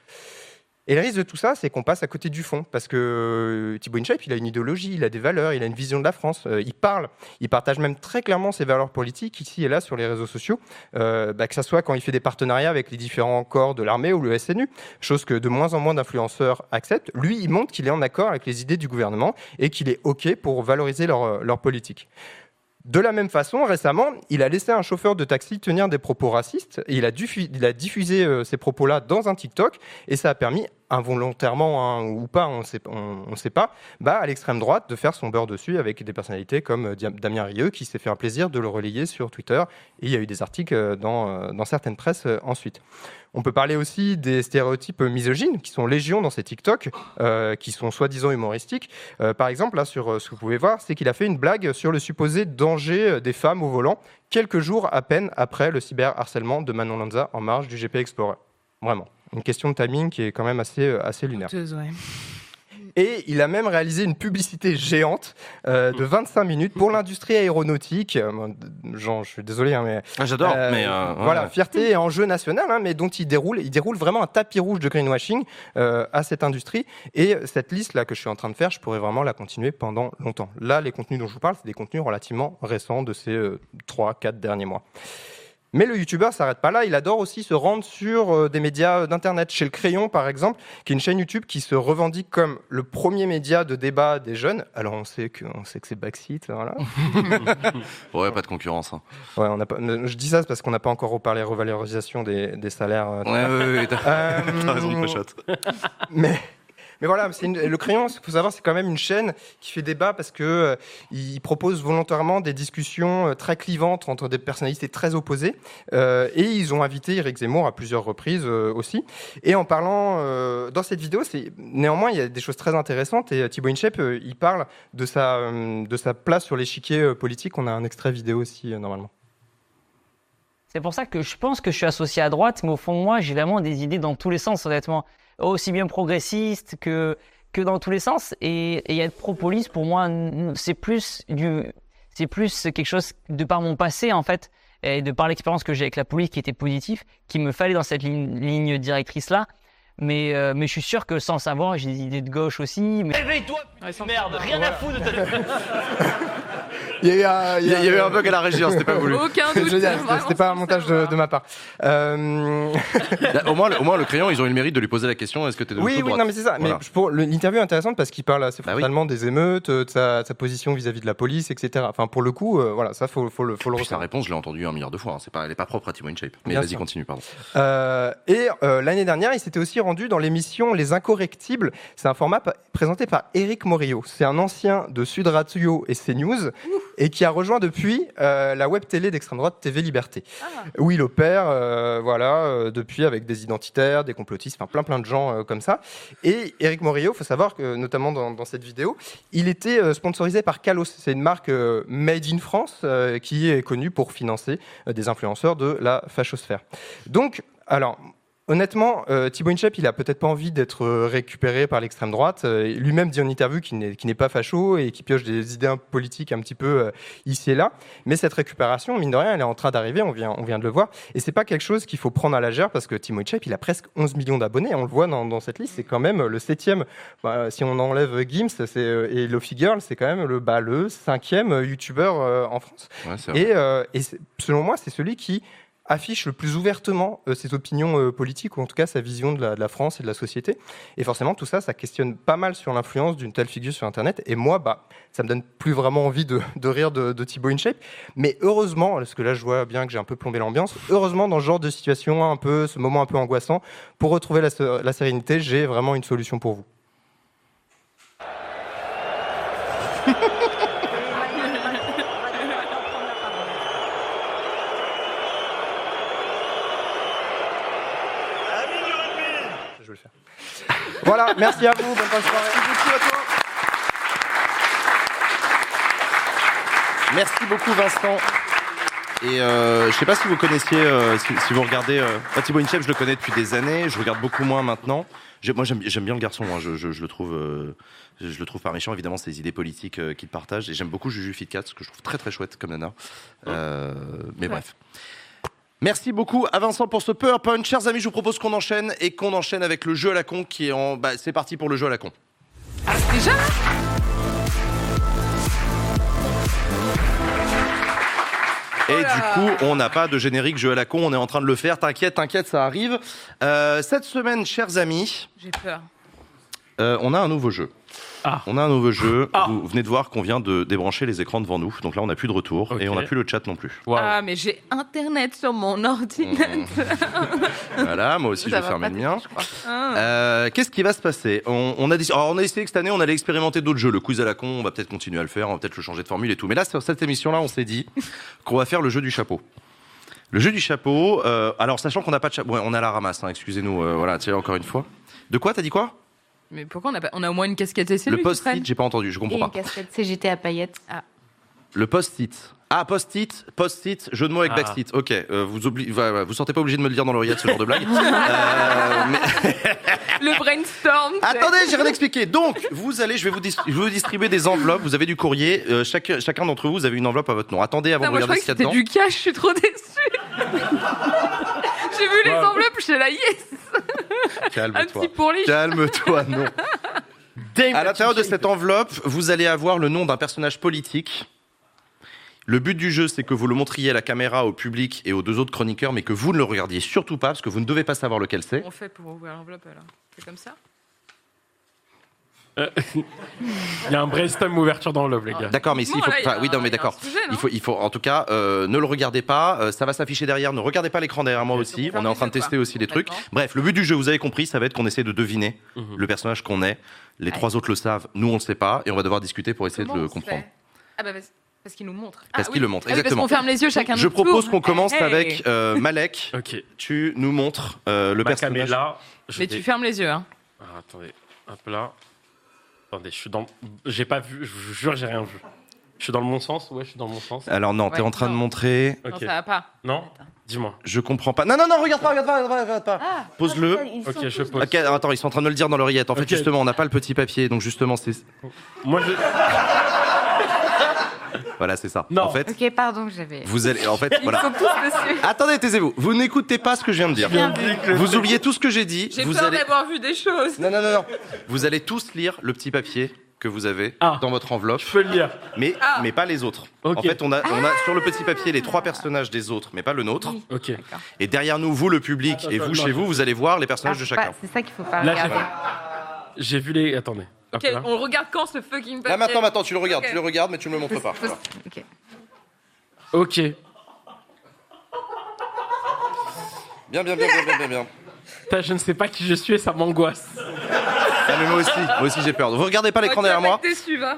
Et le risque de tout ça, c'est qu'on passe à côté du fond, parce que Thibaut InShape, il a une idéologie, il a des valeurs, il a une vision de la France, il partage même très clairement ses valeurs politiques ici et là sur les réseaux sociaux, que ça soit quand il fait des partenariats avec les différents corps de l'armée ou le SNU, chose que de moins en moins d'influenceurs acceptent. Lui, il montre qu'il est en accord avec les idées du gouvernement et qu'il est OK pour valoriser leur politique. De la même façon, récemment, il a laissé un chauffeur de taxi tenir des propos racistes et il a diffusé ces propos-là dans un TikTok, et ça a permis, involontairement ou pas, on ne sait pas, à l'extrême droite de faire son beurre dessus avec des personnalités comme Damien Rieu, qui s'est fait un plaisir de le relayer sur Twitter, et il y a eu des articles dans certaines presses ensuite. On peut parler aussi des stéréotypes misogynes qui sont légion dans ces TikTok, qui sont soi-disant humoristiques. Par exemple, là, sur ce que vous pouvez voir, c'est qu'il a fait une blague sur le supposé danger des femmes au volant, quelques jours à peine après le cyberharcèlement de Manon Lanza en marge du GP Explorer. Vraiment, une question de timing qui est quand même assez lunaire. Ouais. Et il a même réalisé une publicité géante de 25 minutes pour l'industrie aéronautique. Jean, je suis désolé, mais j'adore. Voilà, ouais. Fierté et enjeu national, mais dont il déroule vraiment un tapis rouge de greenwashing à cette industrie. Et cette liste là que je suis en train de faire, je pourrais vraiment la continuer pendant longtemps. Là, les contenus dont je vous parle, c'est des contenus relativement récents de ces 3-4 derniers mois. Mais le youtubeur s'arrête pas là, il adore aussi se rendre sur des médias d'internet. Chez Le Crayon, par exemple, qui est une chaîne YouTube qui se revendique comme le premier média de débat des jeunes. Alors on sait que c'est Backseat, voilà. Ouais, pas de concurrence. Hein. Ouais, je dis ça parce qu'on n'a pas encore reparlé revalorisation des salaires. Ouais, t'as raison de Pochotte. Mais voilà, le Crayon, il faut savoir, c'est quand même une chaîne qui fait débat parce que il propose volontairement des discussions très clivantes entre des personnalités très opposées. Et ils ont invité Éric Zemmour à plusieurs reprises aussi. Et en parlant dans cette vidéo, néanmoins, il y a des choses très intéressantes. Et Thibaut InShape, il parle de sa place sur l'échiquier politique. On a un extrait vidéo aussi, normalement. C'est pour ça que je pense que je suis associé à droite, mais au fond de moi, j'ai vraiment des idées dans tous les sens, honnêtement. Aussi bien progressiste que dans tous les sens. Et être pro-police, pour moi, c'est plus quelque chose de par mon passé, en fait, et de par l'expérience que j'ai avec la police qui était positive, qu'il me fallait dans cette ligne directrice-là. Mais je suis sûr que sans savoir, j'ai des idées de gauche aussi. Mais... Réveille-toi, merde, rien à foutre de ta... Il y a eu un bug à la régie, c'était pas voulu. Aucun doute. C'était pas un montage de ma part. Au moins, le Crayon, ils ont eu le mérite de lui poser la question, est-ce que t'es de gauche ou de droite ? Oui, non, mais c'est ça. Voilà. Mais l'interview est intéressante parce qu'il parle assez frontalement des émeutes, de sa position vis-à-vis de la police, etc. Enfin, pour le coup, voilà, ça, faut le ressentir. Sa réponse, je l'ai entendue 1 milliard de fois. Elle est pas propre à Thibaut InShape. Mais vas-y, continue, pardon. L'année dernière, il s'était aussi rendu dans l'émission Les Incorrectibles. C'est un format présenté par Éric Morillo. C'est un ancien de Sud Radio et CNews et qui a rejoint depuis la web télé d'extrême droite TV Liberté, où il opère depuis avec des identitaires, des complotistes, enfin plein de gens comme ça. Et Éric Morillo, faut savoir que notamment dans cette vidéo, il était sponsorisé par Kalos. C'est une marque made in France qui est connue pour financer des influenceurs de la fachosphère. Donc, alors... Honnêtement, Thibaut InShape, il a peut-être pas envie d'être récupéré par l'extrême droite. Lui-même dit en interview qu'il n'est pas facho et qu'il pioche des idées politiques un petit peu ici et là. Mais cette récupération, mine de rien, elle est en train d'arriver. On vient de le voir. Et c'est pas quelque chose qu'il faut prendre à la légère parce que Thibaut InShape, il a presque 11 millions d'abonnés. On le voit dans cette liste. C'est quand même le 7e. Si on enlève Gims et Lofi Girl, c'est quand même le 5e youtubeur en France. Ouais, et selon moi, c'est celui qui affiche le plus ouvertement ses opinions politiques, ou en tout cas sa vision de la France et de la société. Et forcément, tout ça, ça questionne pas mal sur l'influence d'une telle figure sur Internet. Et moi, ça me donne plus vraiment envie de rire de Thibaut InShape. Mais heureusement, parce que là, je vois bien que j'ai un peu plombé l'ambiance, heureusement, dans ce genre de situation, ce moment un peu angoissant, pour retrouver la sérénité, j'ai vraiment une solution pour vous. Voilà, merci à vous, bonne fin de soirée. Merci beaucoup Vincent. Et je sais pas si vous connaissiez, si vous regardez, Thibaut InShape, je le connais depuis des années, je regarde beaucoup moins maintenant. Moi j'aime bien le garçon, hein. je le trouve pas méchant, évidemment c'est les idées politiques qu'il partage, et j'aime beaucoup Juju Fitcat, ce que je trouve très très chouette comme nana. Mais bref. Merci beaucoup à Vincent pour ce PowerPoint. Chers amis, je vous propose qu'on enchaîne avec le jeu à la con qui est en... c'est parti pour le jeu à la con. Ah, c'est déjà là ? Et du coup, on n'a pas de générique jeu à la con, on est en train de le faire. T'inquiète, ça arrive. Cette semaine, chers amis... J'ai peur. On a un nouveau jeu. On a un nouveau jeu. Vous venez de voir qu'on vient de débrancher les écrans devant nous. Donc là, on n'a plus de retour. Et on n'a plus le chat non plus. Wow. Ah, mais j'ai Internet sur mon ordinateur. Voilà, moi aussi, je vais fermer le mien. Qu'est-ce qui va se passer ? On a décidé que cette année, on allait expérimenter d'autres jeux. Le quiz à la con, on va peut-être continuer à le faire. On va peut-être le changer de formule et tout. Mais là, sur cette émission-là, on s'est dit qu'on va faire le jeu du chapeau. Le jeu du chapeau. Alors, sachant qu'on n'a pas de chapeau. Ouais, on est à la ramasse, hein, excusez-nous. Voilà, tiens, encore une fois. De quoi ? T'as dit quoi ? Mais pourquoi on a au moins une casquette SLU? Le post-it, j'ai pas entendu, je comprends pas. Et une casquette CGT à paillettes. Ah. Le post-it. Ah, post-it, jeu de mots avec backseat. Ok, vous sentez pas obligé de me le dire dans l'oreillette, ce genre de blague. Le brainstorm. Attendez, j'ai rien expliqué. Donc, je vais vous distribuer des enveloppes. Vous avez du courrier. Chacun d'entre vous, vous avez une enveloppe à votre nom. Attendez avant de regarder ce qu'il y a dedans. C'était du cash, je suis trop déçue. J'ai vu les enveloppes, je suis là, yes. Calme-toi. Un petit pourlich. Calme-toi, non. À l'intérieur de cette enveloppe, vous allez avoir le nom d'un personnage politique. Le but du jeu, c'est que vous le montriez à la caméra, au public et aux deux autres chroniqueurs, mais que vous ne le regardiez surtout pas, parce que vous ne devez pas savoir lequel c'est. Comment on fait pour ouvrir l'enveloppe, alors? C'est comme ça? Il y a un brainstorm ouverture d'enveloppe, les gars. D'accord, mais ici, il faut. Enfin, oui, non, mais d'accord. Il faut, en tout cas, ne le regardez pas. Ça va s'afficher derrière. Ne regardez pas l'écran derrière moi aussi. On est en train de tester aussi des trucs. Bref, le but du jeu, vous avez compris, ça va être qu'on essaie de deviner le personnage qu'on est. Les trois autres le savent, nous on le sait pas, et on va devoir discuter pour essayer de le comprendre. Ah bah parce qu'il nous montre. Parce qu'il le montre, exactement. Parce qu'on ferme les yeux chacun. Je propose qu'on commence avec Malek. Ok. Tu nous montres le personnage. Mais tu fermes les yeux. Hein. Ah, attendez, hop là. Attendez, j'ai pas vu, je vous jure, j'ai rien vu. Je suis dans le bon sens? Ouais, je suis dans le bon sens. Alors non, t'es en train de montrer. Non, ça va pas. Non? Dis-moi. Je comprends pas. Non, regarde pas. Pose-le. Ok, je pose. Ok, attends, ils sont en train de me le dire dans l'oreillette. En fait, justement, on n'a pas le petit papier, donc justement, c'est. Moi, Voilà, c'est ça. Non. En fait, Ok, pardon, j'avais. vous allez. En fait, voilà. Ils sont tous dessus. Attendez, taisez-vous. Vous n'écoutez pas ce que je viens de dire. Vous oubliez tout ce que j'ai dit. J'ai vous peur allez... d'avoir vu des choses. Non. Vous allez tous lire le petit papier que vous avez dans votre enveloppe. je peux le lire. Mais pas les autres. Ok. En fait, on a sur le petit papier les trois personnages des autres, mais pas le nôtre. Ok. Et derrière nous, vous, le public, et vous, chez vous allez voir les personnages de chacun. C'est ça qu'il faut pas Là, regarder. j'ai vu les. Attendez. Hop Ok, là. on regarde quand ce fucking papier. Là, maintenant, tu le regardes. Ok. Tu le regardes, mais tu ne me le montres pas. Voilà. Ok. Ok. Bien. Putain, je ne sais pas qui je suis et ça m'angoisse. Ah, mais moi aussi j'ai peur. Vous regardez pas l'écran derrière moi.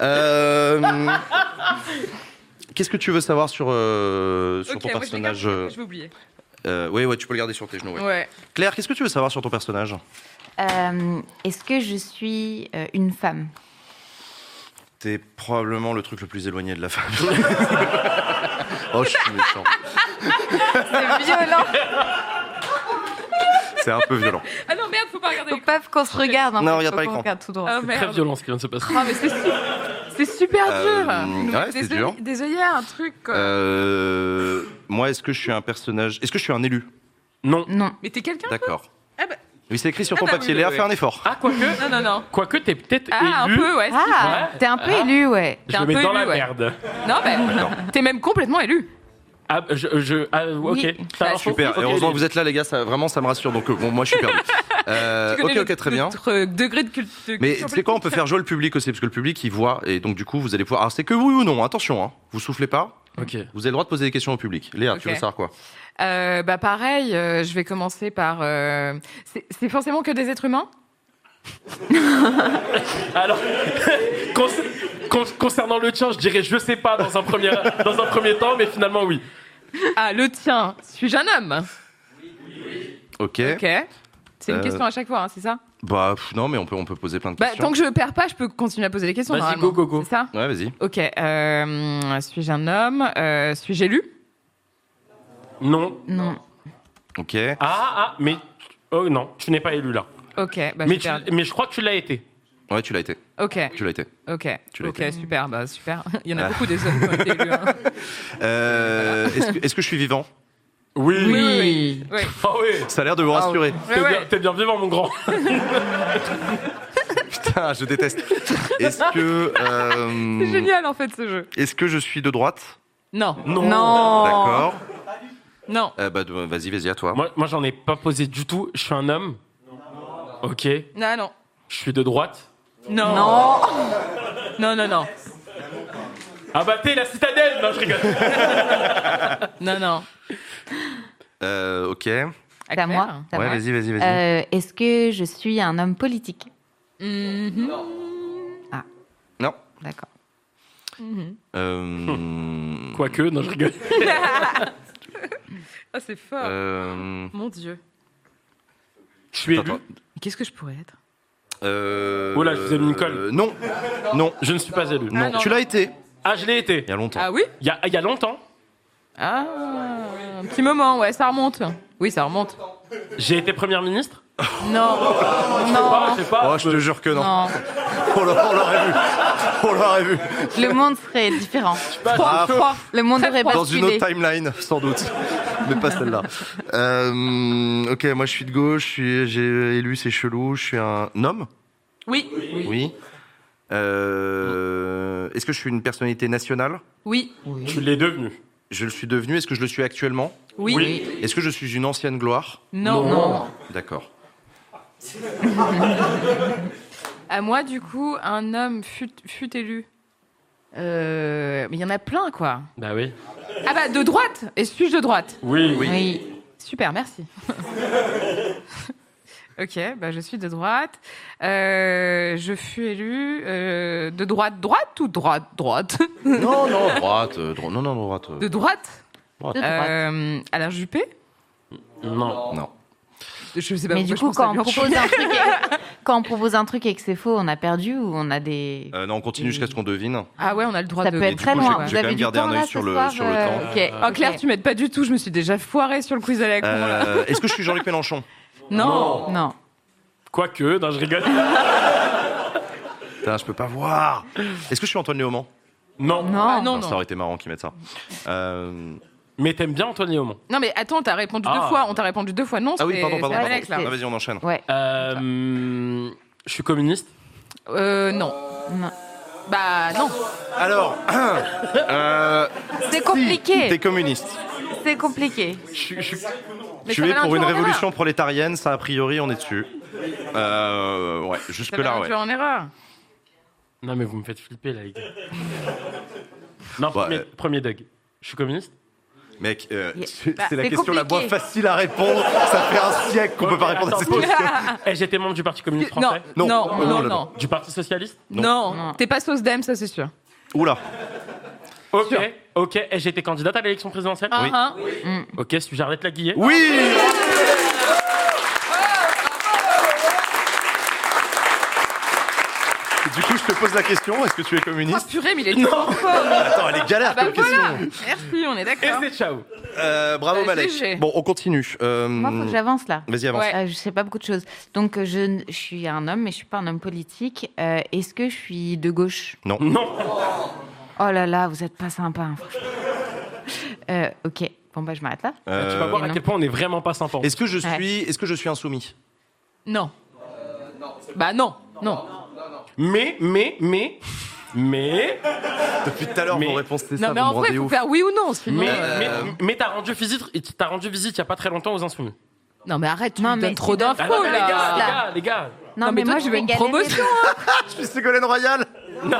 Qu'est-ce que tu veux savoir sur ton personnage? Je vais oublier. Oui, tu peux le garder sur tes genoux. Ouais. Claire, qu'est-ce que tu veux savoir sur ton personnage? Est-ce que je suis une femme? T'es probablement le truc le plus éloigné de la femme. Oh, je suis méchant. C'est violent. C'est un peu violent. Ah non, merde, faut pas regarder. Faut pas qu'on se regarde. Non, fait. regarde Faut pas qu'on l'écran. regarde tout droit. Ah, C'est très merde. violent ce qui vient de se passer. Ah, mais c'est super dur. Ouais, c'est dur. Des œillères, un truc. Quoi. Moi, est-ce que je suis un personnage? Est-ce que je suis un élu? Non. Non. Mais t'es quelqu'un? D'accord. Ah bah. Oui, c'est écrit sur ton bah papier. oui, Léa, oui. fais un effort. Ah, quoique. Non. Quoique, t'es peut-être Ah, élu. un peu, ouais. Ah, t'es un peu élu, ouais. Je T'es me un mets peu dans élu, la ouais. merde. Non, mais t'es même complètement élu. Ah, ok. Oui. Ça, Super. Et heureusement que vous êtes là, les gars. Vraiment, ça me rassure. Donc, bon, moi, je suis perdu. Ok, très bien. Notre degré de culture. Mais tu sais quoi, on peut faire jouer le public aussi, parce que le public, il voit, et donc du coup, vous allez pouvoir... Alors, c'est que oui ou non, attention, hein. Vous soufflez pas. Ok. Vous avez le droit de poser des questions au public. Léa, tu Ok. veux savoir quoi? Bah pareil, je vais commencer par... C'est forcément que des êtres humains? Alors, concernant le tien, je dirais je sais pas dans un premier temps, mais finalement oui. Ah, le tien, suis-je un homme? Ok. Ok. C'est une question à chaque fois, hein, c'est ça? Bah, non, mais on peut poser plein de Bah, questions. tant que je perds pas, je peux continuer à poser des questions. Vas-y, normalement. go. C'est ça? Ouais, vas-y. Ok. Suis-je un homme? Suis-je élu? Non. Non. Ok. Mais... Oh non, tu n'es pas élu là. Ok, bah Mais, super. mais je crois que tu l'as été. Ouais, tu l'as été. Ok, Tu l'as été. ok. Tu l'as Ok, été. super, bah super. Il y en a beaucoup des hommes qui ont été élus. Hein. Est-ce que je suis vivant? Oui. Oui. Ah oui. Ça a l'air de vous rassurer. Ouais. T'es bien vivant, mon grand. Putain, je déteste. Est-ce que... C'est génial en fait ce jeu. Est-ce que je suis de droite? Non. Non. D'accord. Non. Vas-y, à toi. Moi, j'en ai pas posé du tout. Je suis un homme. Ok. Non. Je suis de droite. Non. Non. Ah bah t'es la citadelle. Non, je rigole. Non. Ok. C'est à moi. C'est à Ouais, moi. vas-y. Est-ce que je suis un homme politique? Mhm. Non. D'accord. Quoique, non, je rigole. Ah, c'est fort. Mon Dieu. Je suis élu. Attends. Qu'est-ce que je pourrais être? Oh là, je vous ai mis une colle. Non. Je ne suis pas élu. Non. non. Tu l'as été. Ah, je l'ai été. Il y a longtemps. Ah oui? Il y a longtemps. Ah, un petit moment, ouais, ça remonte. Oui, ça remonte. J'ai été première ministre. Non. Je sais pas. Oh, je te jure que non. Non. On l'aurait vu. Le monde serait différent. Ah, Le monde aurait dans une basculé. autre timeline, sans doute. Mais pas celle-là. Ok, moi je suis de gauche, j'ai élu, c'est chelou, je suis un homme? Oui. Oui. Est-ce que je suis une personnalité nationale? Oui. Tu l'es devenu. Je le suis devenu, est-ce que je le suis actuellement? Oui. Est-ce que je suis une ancienne gloire? Non. D'accord. À moi, du coup, un homme fut élu. Mais il y en a plein, quoi. Bah oui. Ah bah, de droite. Et suis-je de droite? Oui. Super, merci. Ok, bah je suis de droite. Je fus élu de droite ou droite? Non, droite. Droite. De droite. Droite. De droite. Alain Juppé. Non. Je sais pas. Mais du coup, quand on propose un truc et que c'est faux, on a perdu ou on a des... Non, on continue jusqu'à ce qu'on devine. Ah ouais, on a le droit Ça de. peut être très coup, loin. j'ai quand même gardé un œil sur le temps. Ok. Oh Claire, tu m'aides pas du tout. Je me suis déjà foirée sur le quiz à la con. Là. Est-ce que je suis Jean-Luc Mélenchon? Non. Quoique, non, je rigole. Putain, je peux pas voir. Est-ce que je suis Antoine Léaumont? Non. Ah, non. Ça aurait été marrant qu'ils mettent ça. Mais t'aimes bien Antoine Léaumont? Non, mais attends, t'as répondu 2 fois. On t'a répondu 2 fois. Non, Ah oui, c'est- pardon. c'est Alex, là. Ah, vas-y, on enchaîne. Ouais. Je suis communiste? Non. Non. Bah, non. Alors, C'est compliqué. t'es communiste. C'est compliqué. Mais Tu ça es va pour une l'induire en révolution prolétarienne, ça a priori, on est dessus. Ouais, Ça jusque-là, va ouais. l'induire en erreur. Non, mais vous me faites flipper, là, les gars. Non, Ouais. premier Doug. Je suis communiste? Mec, c'est Bah, la c'est question la moins compliqué. facile à répondre. Ça fait un siècle qu'on peut pas répondre à cette question. J'étais membre du Parti communiste Non, français? non. Du Parti socialiste? Non. T'es pas sauce d'Em, ça c'est sûr. Oula. Ok. J'étais candidate à l'élection présidentielle? Oui. Ok, suis-je Arlette Laguillet? Oui. Du coup, je te pose la question, est-ce que tu es Oh communiste? purée, mais il est trop fort. Attends, elle est galère Bah comme voilà. question. Merci, on est Et d'accord. c'est ciao. Bravo Bah, Malek. GG. Bon, on continue. Moi, faut que j'avance là. Vas-y, avance. Ouais. Je sais pas beaucoup de choses. Donc, je suis un homme, mais je suis pas un homme politique. Est-ce que je suis de gauche? Non. Oh là là, vous êtes pas sympa. Hein, franchement. Ok. Bon, bah, je m'arrête là. Tu vas voir à non. quel point on est vraiment pas sympa. Est-ce que je suis insoumis? Non. Bah non. Mais. Depuis tout à l'heure, Mais- vos réponses, c'est ça, Non, mais vous en me vrai, rendez il faut ouf. faire oui ou non, sinon. Mais t'as rendu visite il y a pas très longtemps aux Insoumis. Non, mais arrête, tu Non, me mais donnes trop c'est- d'infos, Ah non, mais là. les gars. Non, mais toi, moi, tu je veux vais une gagner. promotion. Je suis Ségolène Royal. Non.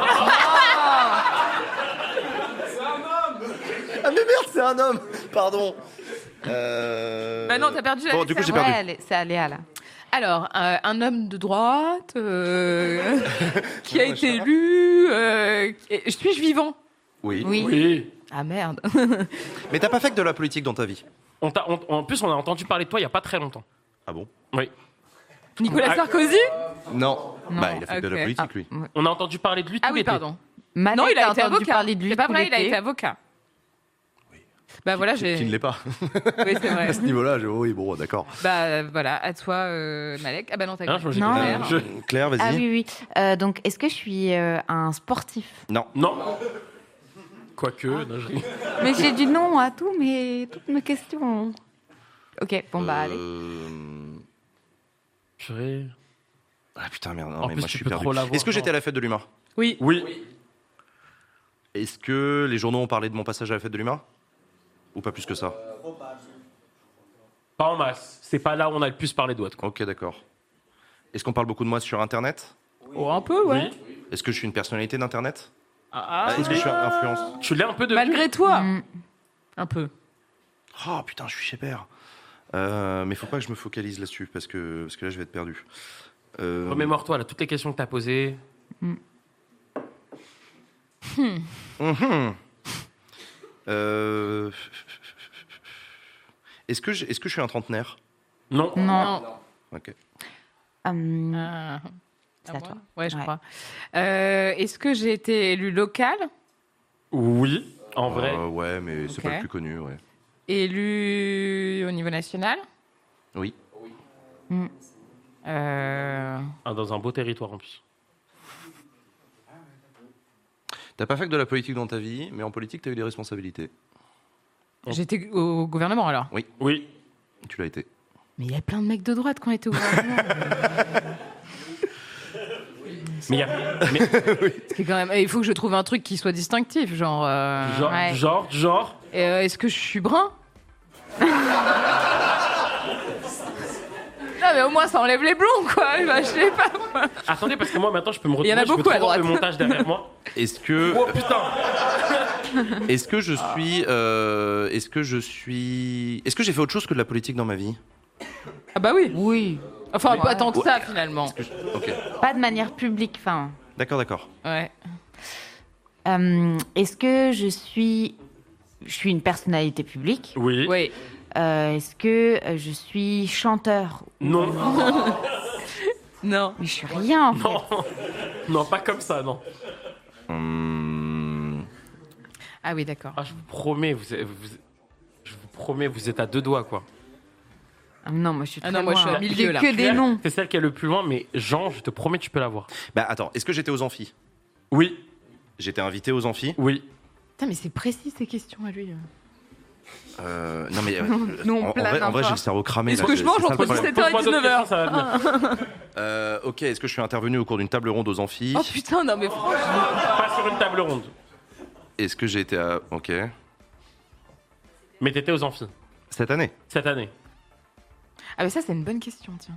Ah mais merde, c'est un homme. Pardon. Bah non, t'as perdu la Bon, du coup, j'ai licence. perdu. Ouais, c'est Aléa là. Alors, un homme de droite qui a été élu. Suis-je vivant? Oui. Oui. Ah merde. Mais t'as pas fait que de la politique dans ta vie? En plus, on a entendu parler de toi il y a pas très longtemps. Ah bon? Oui. Nicolas Sarkozy? Non. Bah, il a fait que de la Ok. politique, lui. On a entendu parler de lui tout Ah oui, l'été. pardon. Malek, Non, il a t'as été entendu avocat. parler de lui C'est pas tout vrai, il a l'été. été avocat. Bah voilà, Qui ne j'ai. l'est pas. Oui, c'est vrai. À ce niveau-là, oui, bon, d'accord. Bah voilà, à toi, Malek. Ah bah non, t'as Hein, gagné. j'ai Non. Claire. Claire, vas-y. Ah oui. Donc, est-ce que je suis un sportif? Non. Non. Quoique. non, Mais j'ai dit non à toutes mes questions. Ok, bon bah allez. Purée. Ah putain, merde. Non, En mais plus, moi, je tu suis peux perdu. trop l'avoir, Est-ce que j'étais à genre. la fête de l'humain? Oui. Oui. Est-ce que les journaux ont parlé de mon passage à la fête de l'humain? Ou pas plus que ça? Pas en masse. C'est pas là où on a le plus parlé de quoi. Ok, d'accord. Est-ce qu'on parle beaucoup de moi sur Internet? Oh, un peu, ouais. Oui. Est-ce que je suis une personnalité d'Internet? Ah, Est-ce que je suis influence? Tu l'es un peu de. malgré toi. Mm. Un peu. Oh putain, je suis chez Père. Mais faut pas que je me focalise là-dessus parce que là je vais être perdu. Remémore-toi là, toutes les questions que t'as posées. Est-ce que je suis un trentenaire? Non. Non. Ok. Ah. C'est À à moi toi. Ouais, je Ouais. crois. Est-ce que j'ai été élu local? Oui. En vrai. Ouais, mais c'est Ok. pas le plus connu, ouais. Élu au niveau national? Oui. Dans un beau territoire en plus. T'as pas fait que de la politique dans ta vie, mais en politique t'as eu des responsabilités. J'étais au gouvernement alors. Oui. Tu l'as été. Mais il y a plein de mecs de droite qui ont été au gouvernement. Mais il y a. C'est quand même. Il faut que je trouve un truc qui soit distinctif, genre. Mais, genre. Est-ce que je suis brun? Non, mais au moins, ça enlève les blonds, quoi. Bah, je sais pas. Attendez, parce que moi, maintenant, je peux me retrouver. Il y en a beaucoup je peux à trop voir droite. le montage derrière moi. Est-ce que... Oh putain. Est-ce que je suis... Est-ce que j'ai fait autre chose que de la politique dans ma vie? Ah bah oui. Oui. Enfin, pas tant que ça, finalement. Ok. Pas de manière publique, enfin. D'accord. Ouais. Est-ce que je suis une personnalité publique? Oui. Oui. Est-ce que je suis chanteur? Non. Non. Mais je suis rien, en fait. Non. Non, pas comme ça, non. Ah oui, d'accord. Ah, je vous promets, vous êtes à 2 doigts, quoi. Ah non, moi je suis très non, moi, je suis loin. au milieu, J'ai là. que des Claire, noms. c'est celle qui est le plus loin, mais Jean, je te promets, tu peux l'avoir. Bah attends, est-ce que j'étais aux amphis? Oui. J'étais invité aux amphis? Oui. Putain, mais c'est précis, ces questions à lui. Non mais Nous, on en plane vrai, encore. j'ai le cerveau cramé. Est-ce là, que c'est je mange ça le entre problème. 17h et Pose-moi d'autres 19h? questions, ça va venir. Ok, est-ce que je suis intervenu au cours d'une table ronde aux amphis? Oh putain, non mais franchement. Pas sur une table ronde. Est-ce que j'ai été à... Ok. Mais t'étais aux amphis, Cette année? cette année. Ah mais ça, c'est une bonne question, tiens.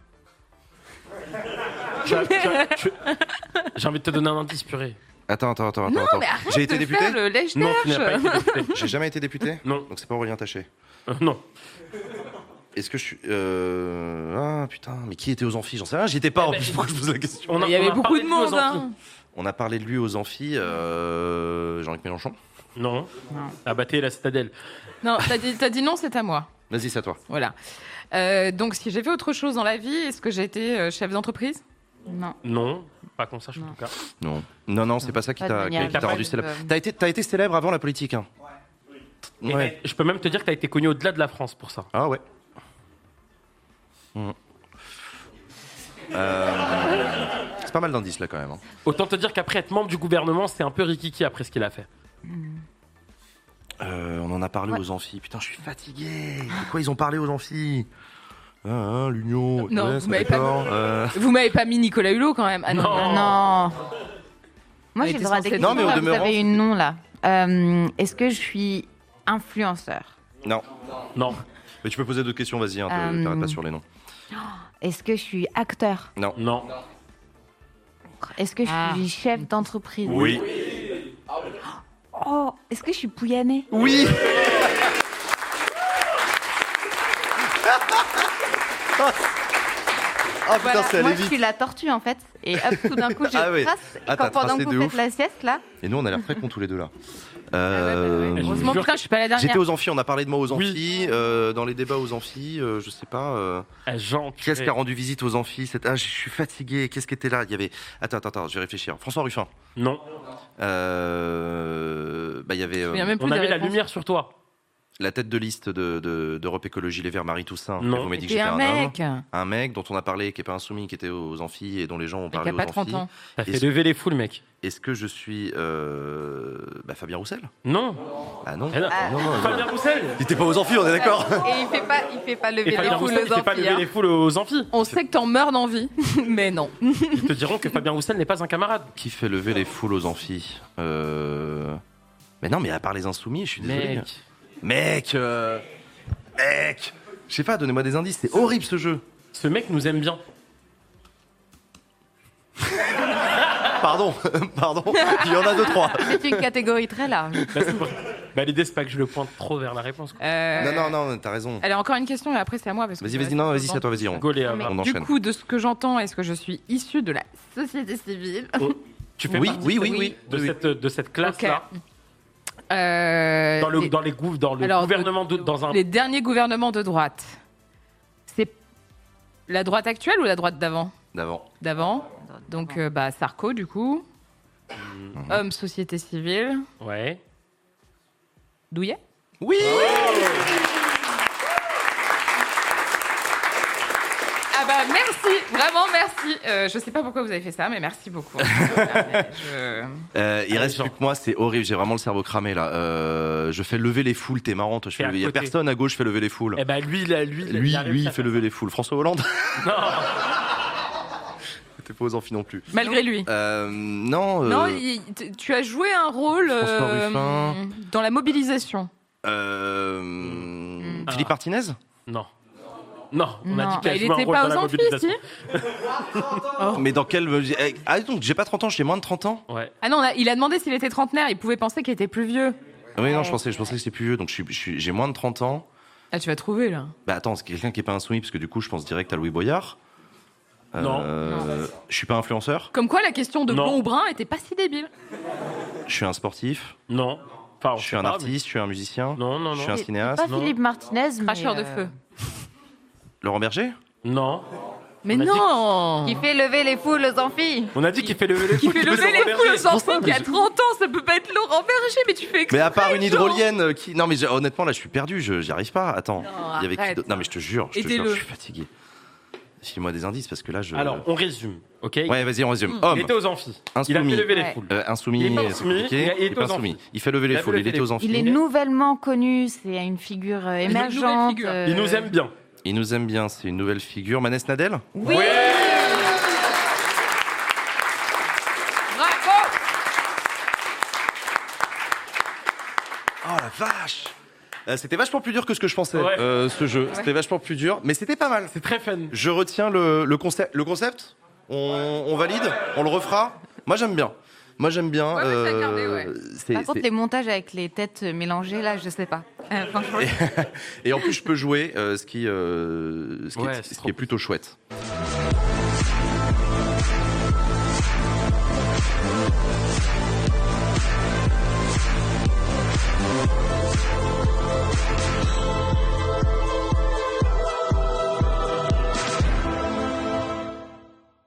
J'ai envie de te donner un indice, purée. Attends. Non, mais arrête J'ai été de député? faire le lèche-tâche. Non, tu n'as pas été député. J'ai jamais été député? Non. Donc c'est pas Aurélien Taché. Non. Est-ce que je suis... Ah putain, mais qui était aux amphis? J'en sais rien, j'y étais pas en plus, pourquoi je pose la question? Il y avait beaucoup parlé de lui aux monde, amphis. hein. On a parlé de lui aux amphis, Jean-Luc Mélenchon? Non. Abattez la citadelle. Non, t'as dit non, c'est à moi. Vas-y, c'est à toi. Voilà. Donc, si j'ai fait autre chose dans la vie, est-ce que j'ai été chef d'entreprise? Non. Non. Pas qu'on sache, en tout cas. Non, c'est pas ça qui Pas de t'a manière rendu visible. célèbre. T'as été célèbre avant la politique, hein? Et Ouais. je peux même te dire que t'as été connu au-delà de la France pour ça. Ah ouais. C'est pas mal d'indices là quand même. Hein. Autant te dire qu'après être membre du gouvernement, c'est un peu rikiki après ce qu'il a fait. On en a parlé aux amphis. Putain, je suis fatigué. De quoi ils ont parlé aux amphis? L'Union. Non, ouais, vous ça m'avez d'accord. Vous m'avez pas mis Nicolas Hulot quand même? Ah non. Non. Non. Moi, Elle j'ai était le droit censée- d'écrire. Non, mais au Vous demeurant, avez une nom là. Est-ce que je suis influenceur? Non. Non. Mais tu peux poser d'autres questions, vas-y. Hein, t'arrêtes pas sur les noms. Est-ce que je suis acteur? Non. Non. Est-ce que je suis chef d'entreprise? Oui. Oh, est-ce que je suis Pouyanné? Oui. Ah putain, Voilà, c'est allé moi je vite. suis la tortue en fait. Et hop, tout d'un coup je Ah oui. trace. Ah, t'as Pendant tracé que de vous ouf. faites la sieste là. Et nous, on a l'air très cons tous les deux là. Heureusement, Je putain, je suis pas la dernière. J'étais aux amphis, on a parlé de moi aux Oui. amphis, dans les débats aux amphis, je sais pas. Jean, Qui est-ce qui a rendu visite aux amphis? Ah, je suis fatigué. Qu'est-ce qui était là? Il y avait. Attends, je vais réfléchir. François Ruffin. Non. Bah, il y avait Je me souviens même plus On des avait la réponses. lumière sur toi. la tête de liste d'Europe Écologie Les Verts, Marie Toussaint. Non. Vous m'avez dit que C'était j'étais un un mec. homme. Un mec dont on a parlé, qui est pas insoumis, qui était aux amphis et dont les gens ont Qui parlé a aux pas 30 amphis. ans. T'as fait Est-ce- lever les foules, mec. Est-ce que je suis Fabien Roussel? Non. Ah non. Eh non. Fabien Roussel. Il était pas aux amphis, on est d'accord? Et il fait pas lever Et les Fabien foules Roussel, il aux fait pas amphis, lever hein. les foules aux amphis. On sait que t'en meurs d'envie, mais non. Ils te diront que Fabien Roussel n'est pas un camarade. Qui fait lever les foules aux amphis? Mais non, mais à part les insoumis, je suis désolé. Mec. Mec, je sais pas, donnez-moi des indices. C'est horrible ce jeu. Ce mec nous aime bien. Pardon, pardon. Il y en a 2-3. C'est une catégorie très large. L'idée, c'est pas que je le pointe trop vers la réponse. quoi. Non, t'as raison. Allez, encore une question et après c'est à moi. Vas-y, non, vas-y, c'est à toi, vas-y. Gaulé, Mais On du enchaîne. coup, de ce que j'entends, est-ce que je suis issue de la société civile? Tu fais Oui, partie oui. de cette classe-là. Dans Dans le Alors, gouvernement, dans un. les derniers gouvernements de droite, c'est la droite actuelle ou la droite d'avant? D'avant. Donc, Sarko, du coup. Homme, société civile. Ouais. Douillet? Oui. Ah bah merci, vraiment merci. Je sais pas pourquoi vous avez fait ça, mais merci beaucoup. Il reste plus que moi, c'est horrible. J'ai vraiment le cerveau cramé là. Je fais lever les foules. T'es marrant. T'es à Il y a côté. personne à gauche fait lever les foules. Eh ben lui, Lui, arrive il à fait faire lever les foules. François Hollande. Non. T'es pas aux amphis non plus. Malgré lui. Non. Non, tu as joué un rôle François Ruffin. dans la mobilisation. Philippe Martinez. Non. Non, on a dit Bah, qu'elle il jouait un était rôle pas dans aux la Amphis, mobilisation. si. Mais dans quel... Ah donc j'ai pas 30 ans, j'ai moins de 30 ans. Ouais. Ah non, il a demandé s'il était trentenaire. Il pouvait penser qu'il était plus vieux. Oui, non, je pensais que c'était plus vieux, donc j'ai moins de 30 ans. Ah, tu vas trouver, là. Bah attends, c'est quelqu'un qui est pas insoumis, parce que du coup, je pense direct à Louis Boyard. Non. Je suis pas influenceur. Comme quoi, la question de Non. blond ou brun était pas si débile. Je suis un sportif. Non. Enfin, on Je suis sait un pas, artiste. Je suis un musicien. Non, non, Je non. suis un C'est cinéaste. pas Philippe Martinez, mais... Cracheur de feu. Laurent Berger. mais- Non. Mais On a dit non Qui fait lever les foules aux amphis. On a dit qu'il fait lever les Qui foules. fait lever les foules aux enfants qui a 30 ans, ça peut pas être Laurent Berger, mais tu fais exprès. Mais à part une genre. hydrolienne qui. Non, mais honnêtement, là, je suis perdu. J'y arrive pas. Attends. Non, Il y avait qui arrête. d'autre Non, mais je te jure, je Aidez-le. suis fatigué. File-moi des indices parce que là, je. Alors, on résume, ok. Ouais, vas-y, on résume. Il Homme. était aux amphis. Insoumis. Il a fait lever les Ouais. foules. Insoumis, Il est pas c'est insoumis, compliqué. il est pas aux insoumis. amphis. Il fait lever les Il a foules. fait Il était lever aux les amphis. Il est nouvellement connu, c'est une figure émergente. figure. Il nous aime bien. Il nous aime bien. C'est une nouvelle figure. Manès Nadel. Oui. Bravo. Oh la vache. C'était vachement plus dur que ce que je pensais, Ouais. ce jeu. C'était vachement plus dur, mais c'était pas mal. C'est très fun. Je retiens le concept. Le concept, on valide, on le refera. Moi j'aime bien. Ouais, t'as gardé, ouais. Par contre, les montages avec les têtes mélangées, là, je sais pas. Franchement. Et en plus je peux jouer, ce qui Ouais, c'est est trop plutôt chouette.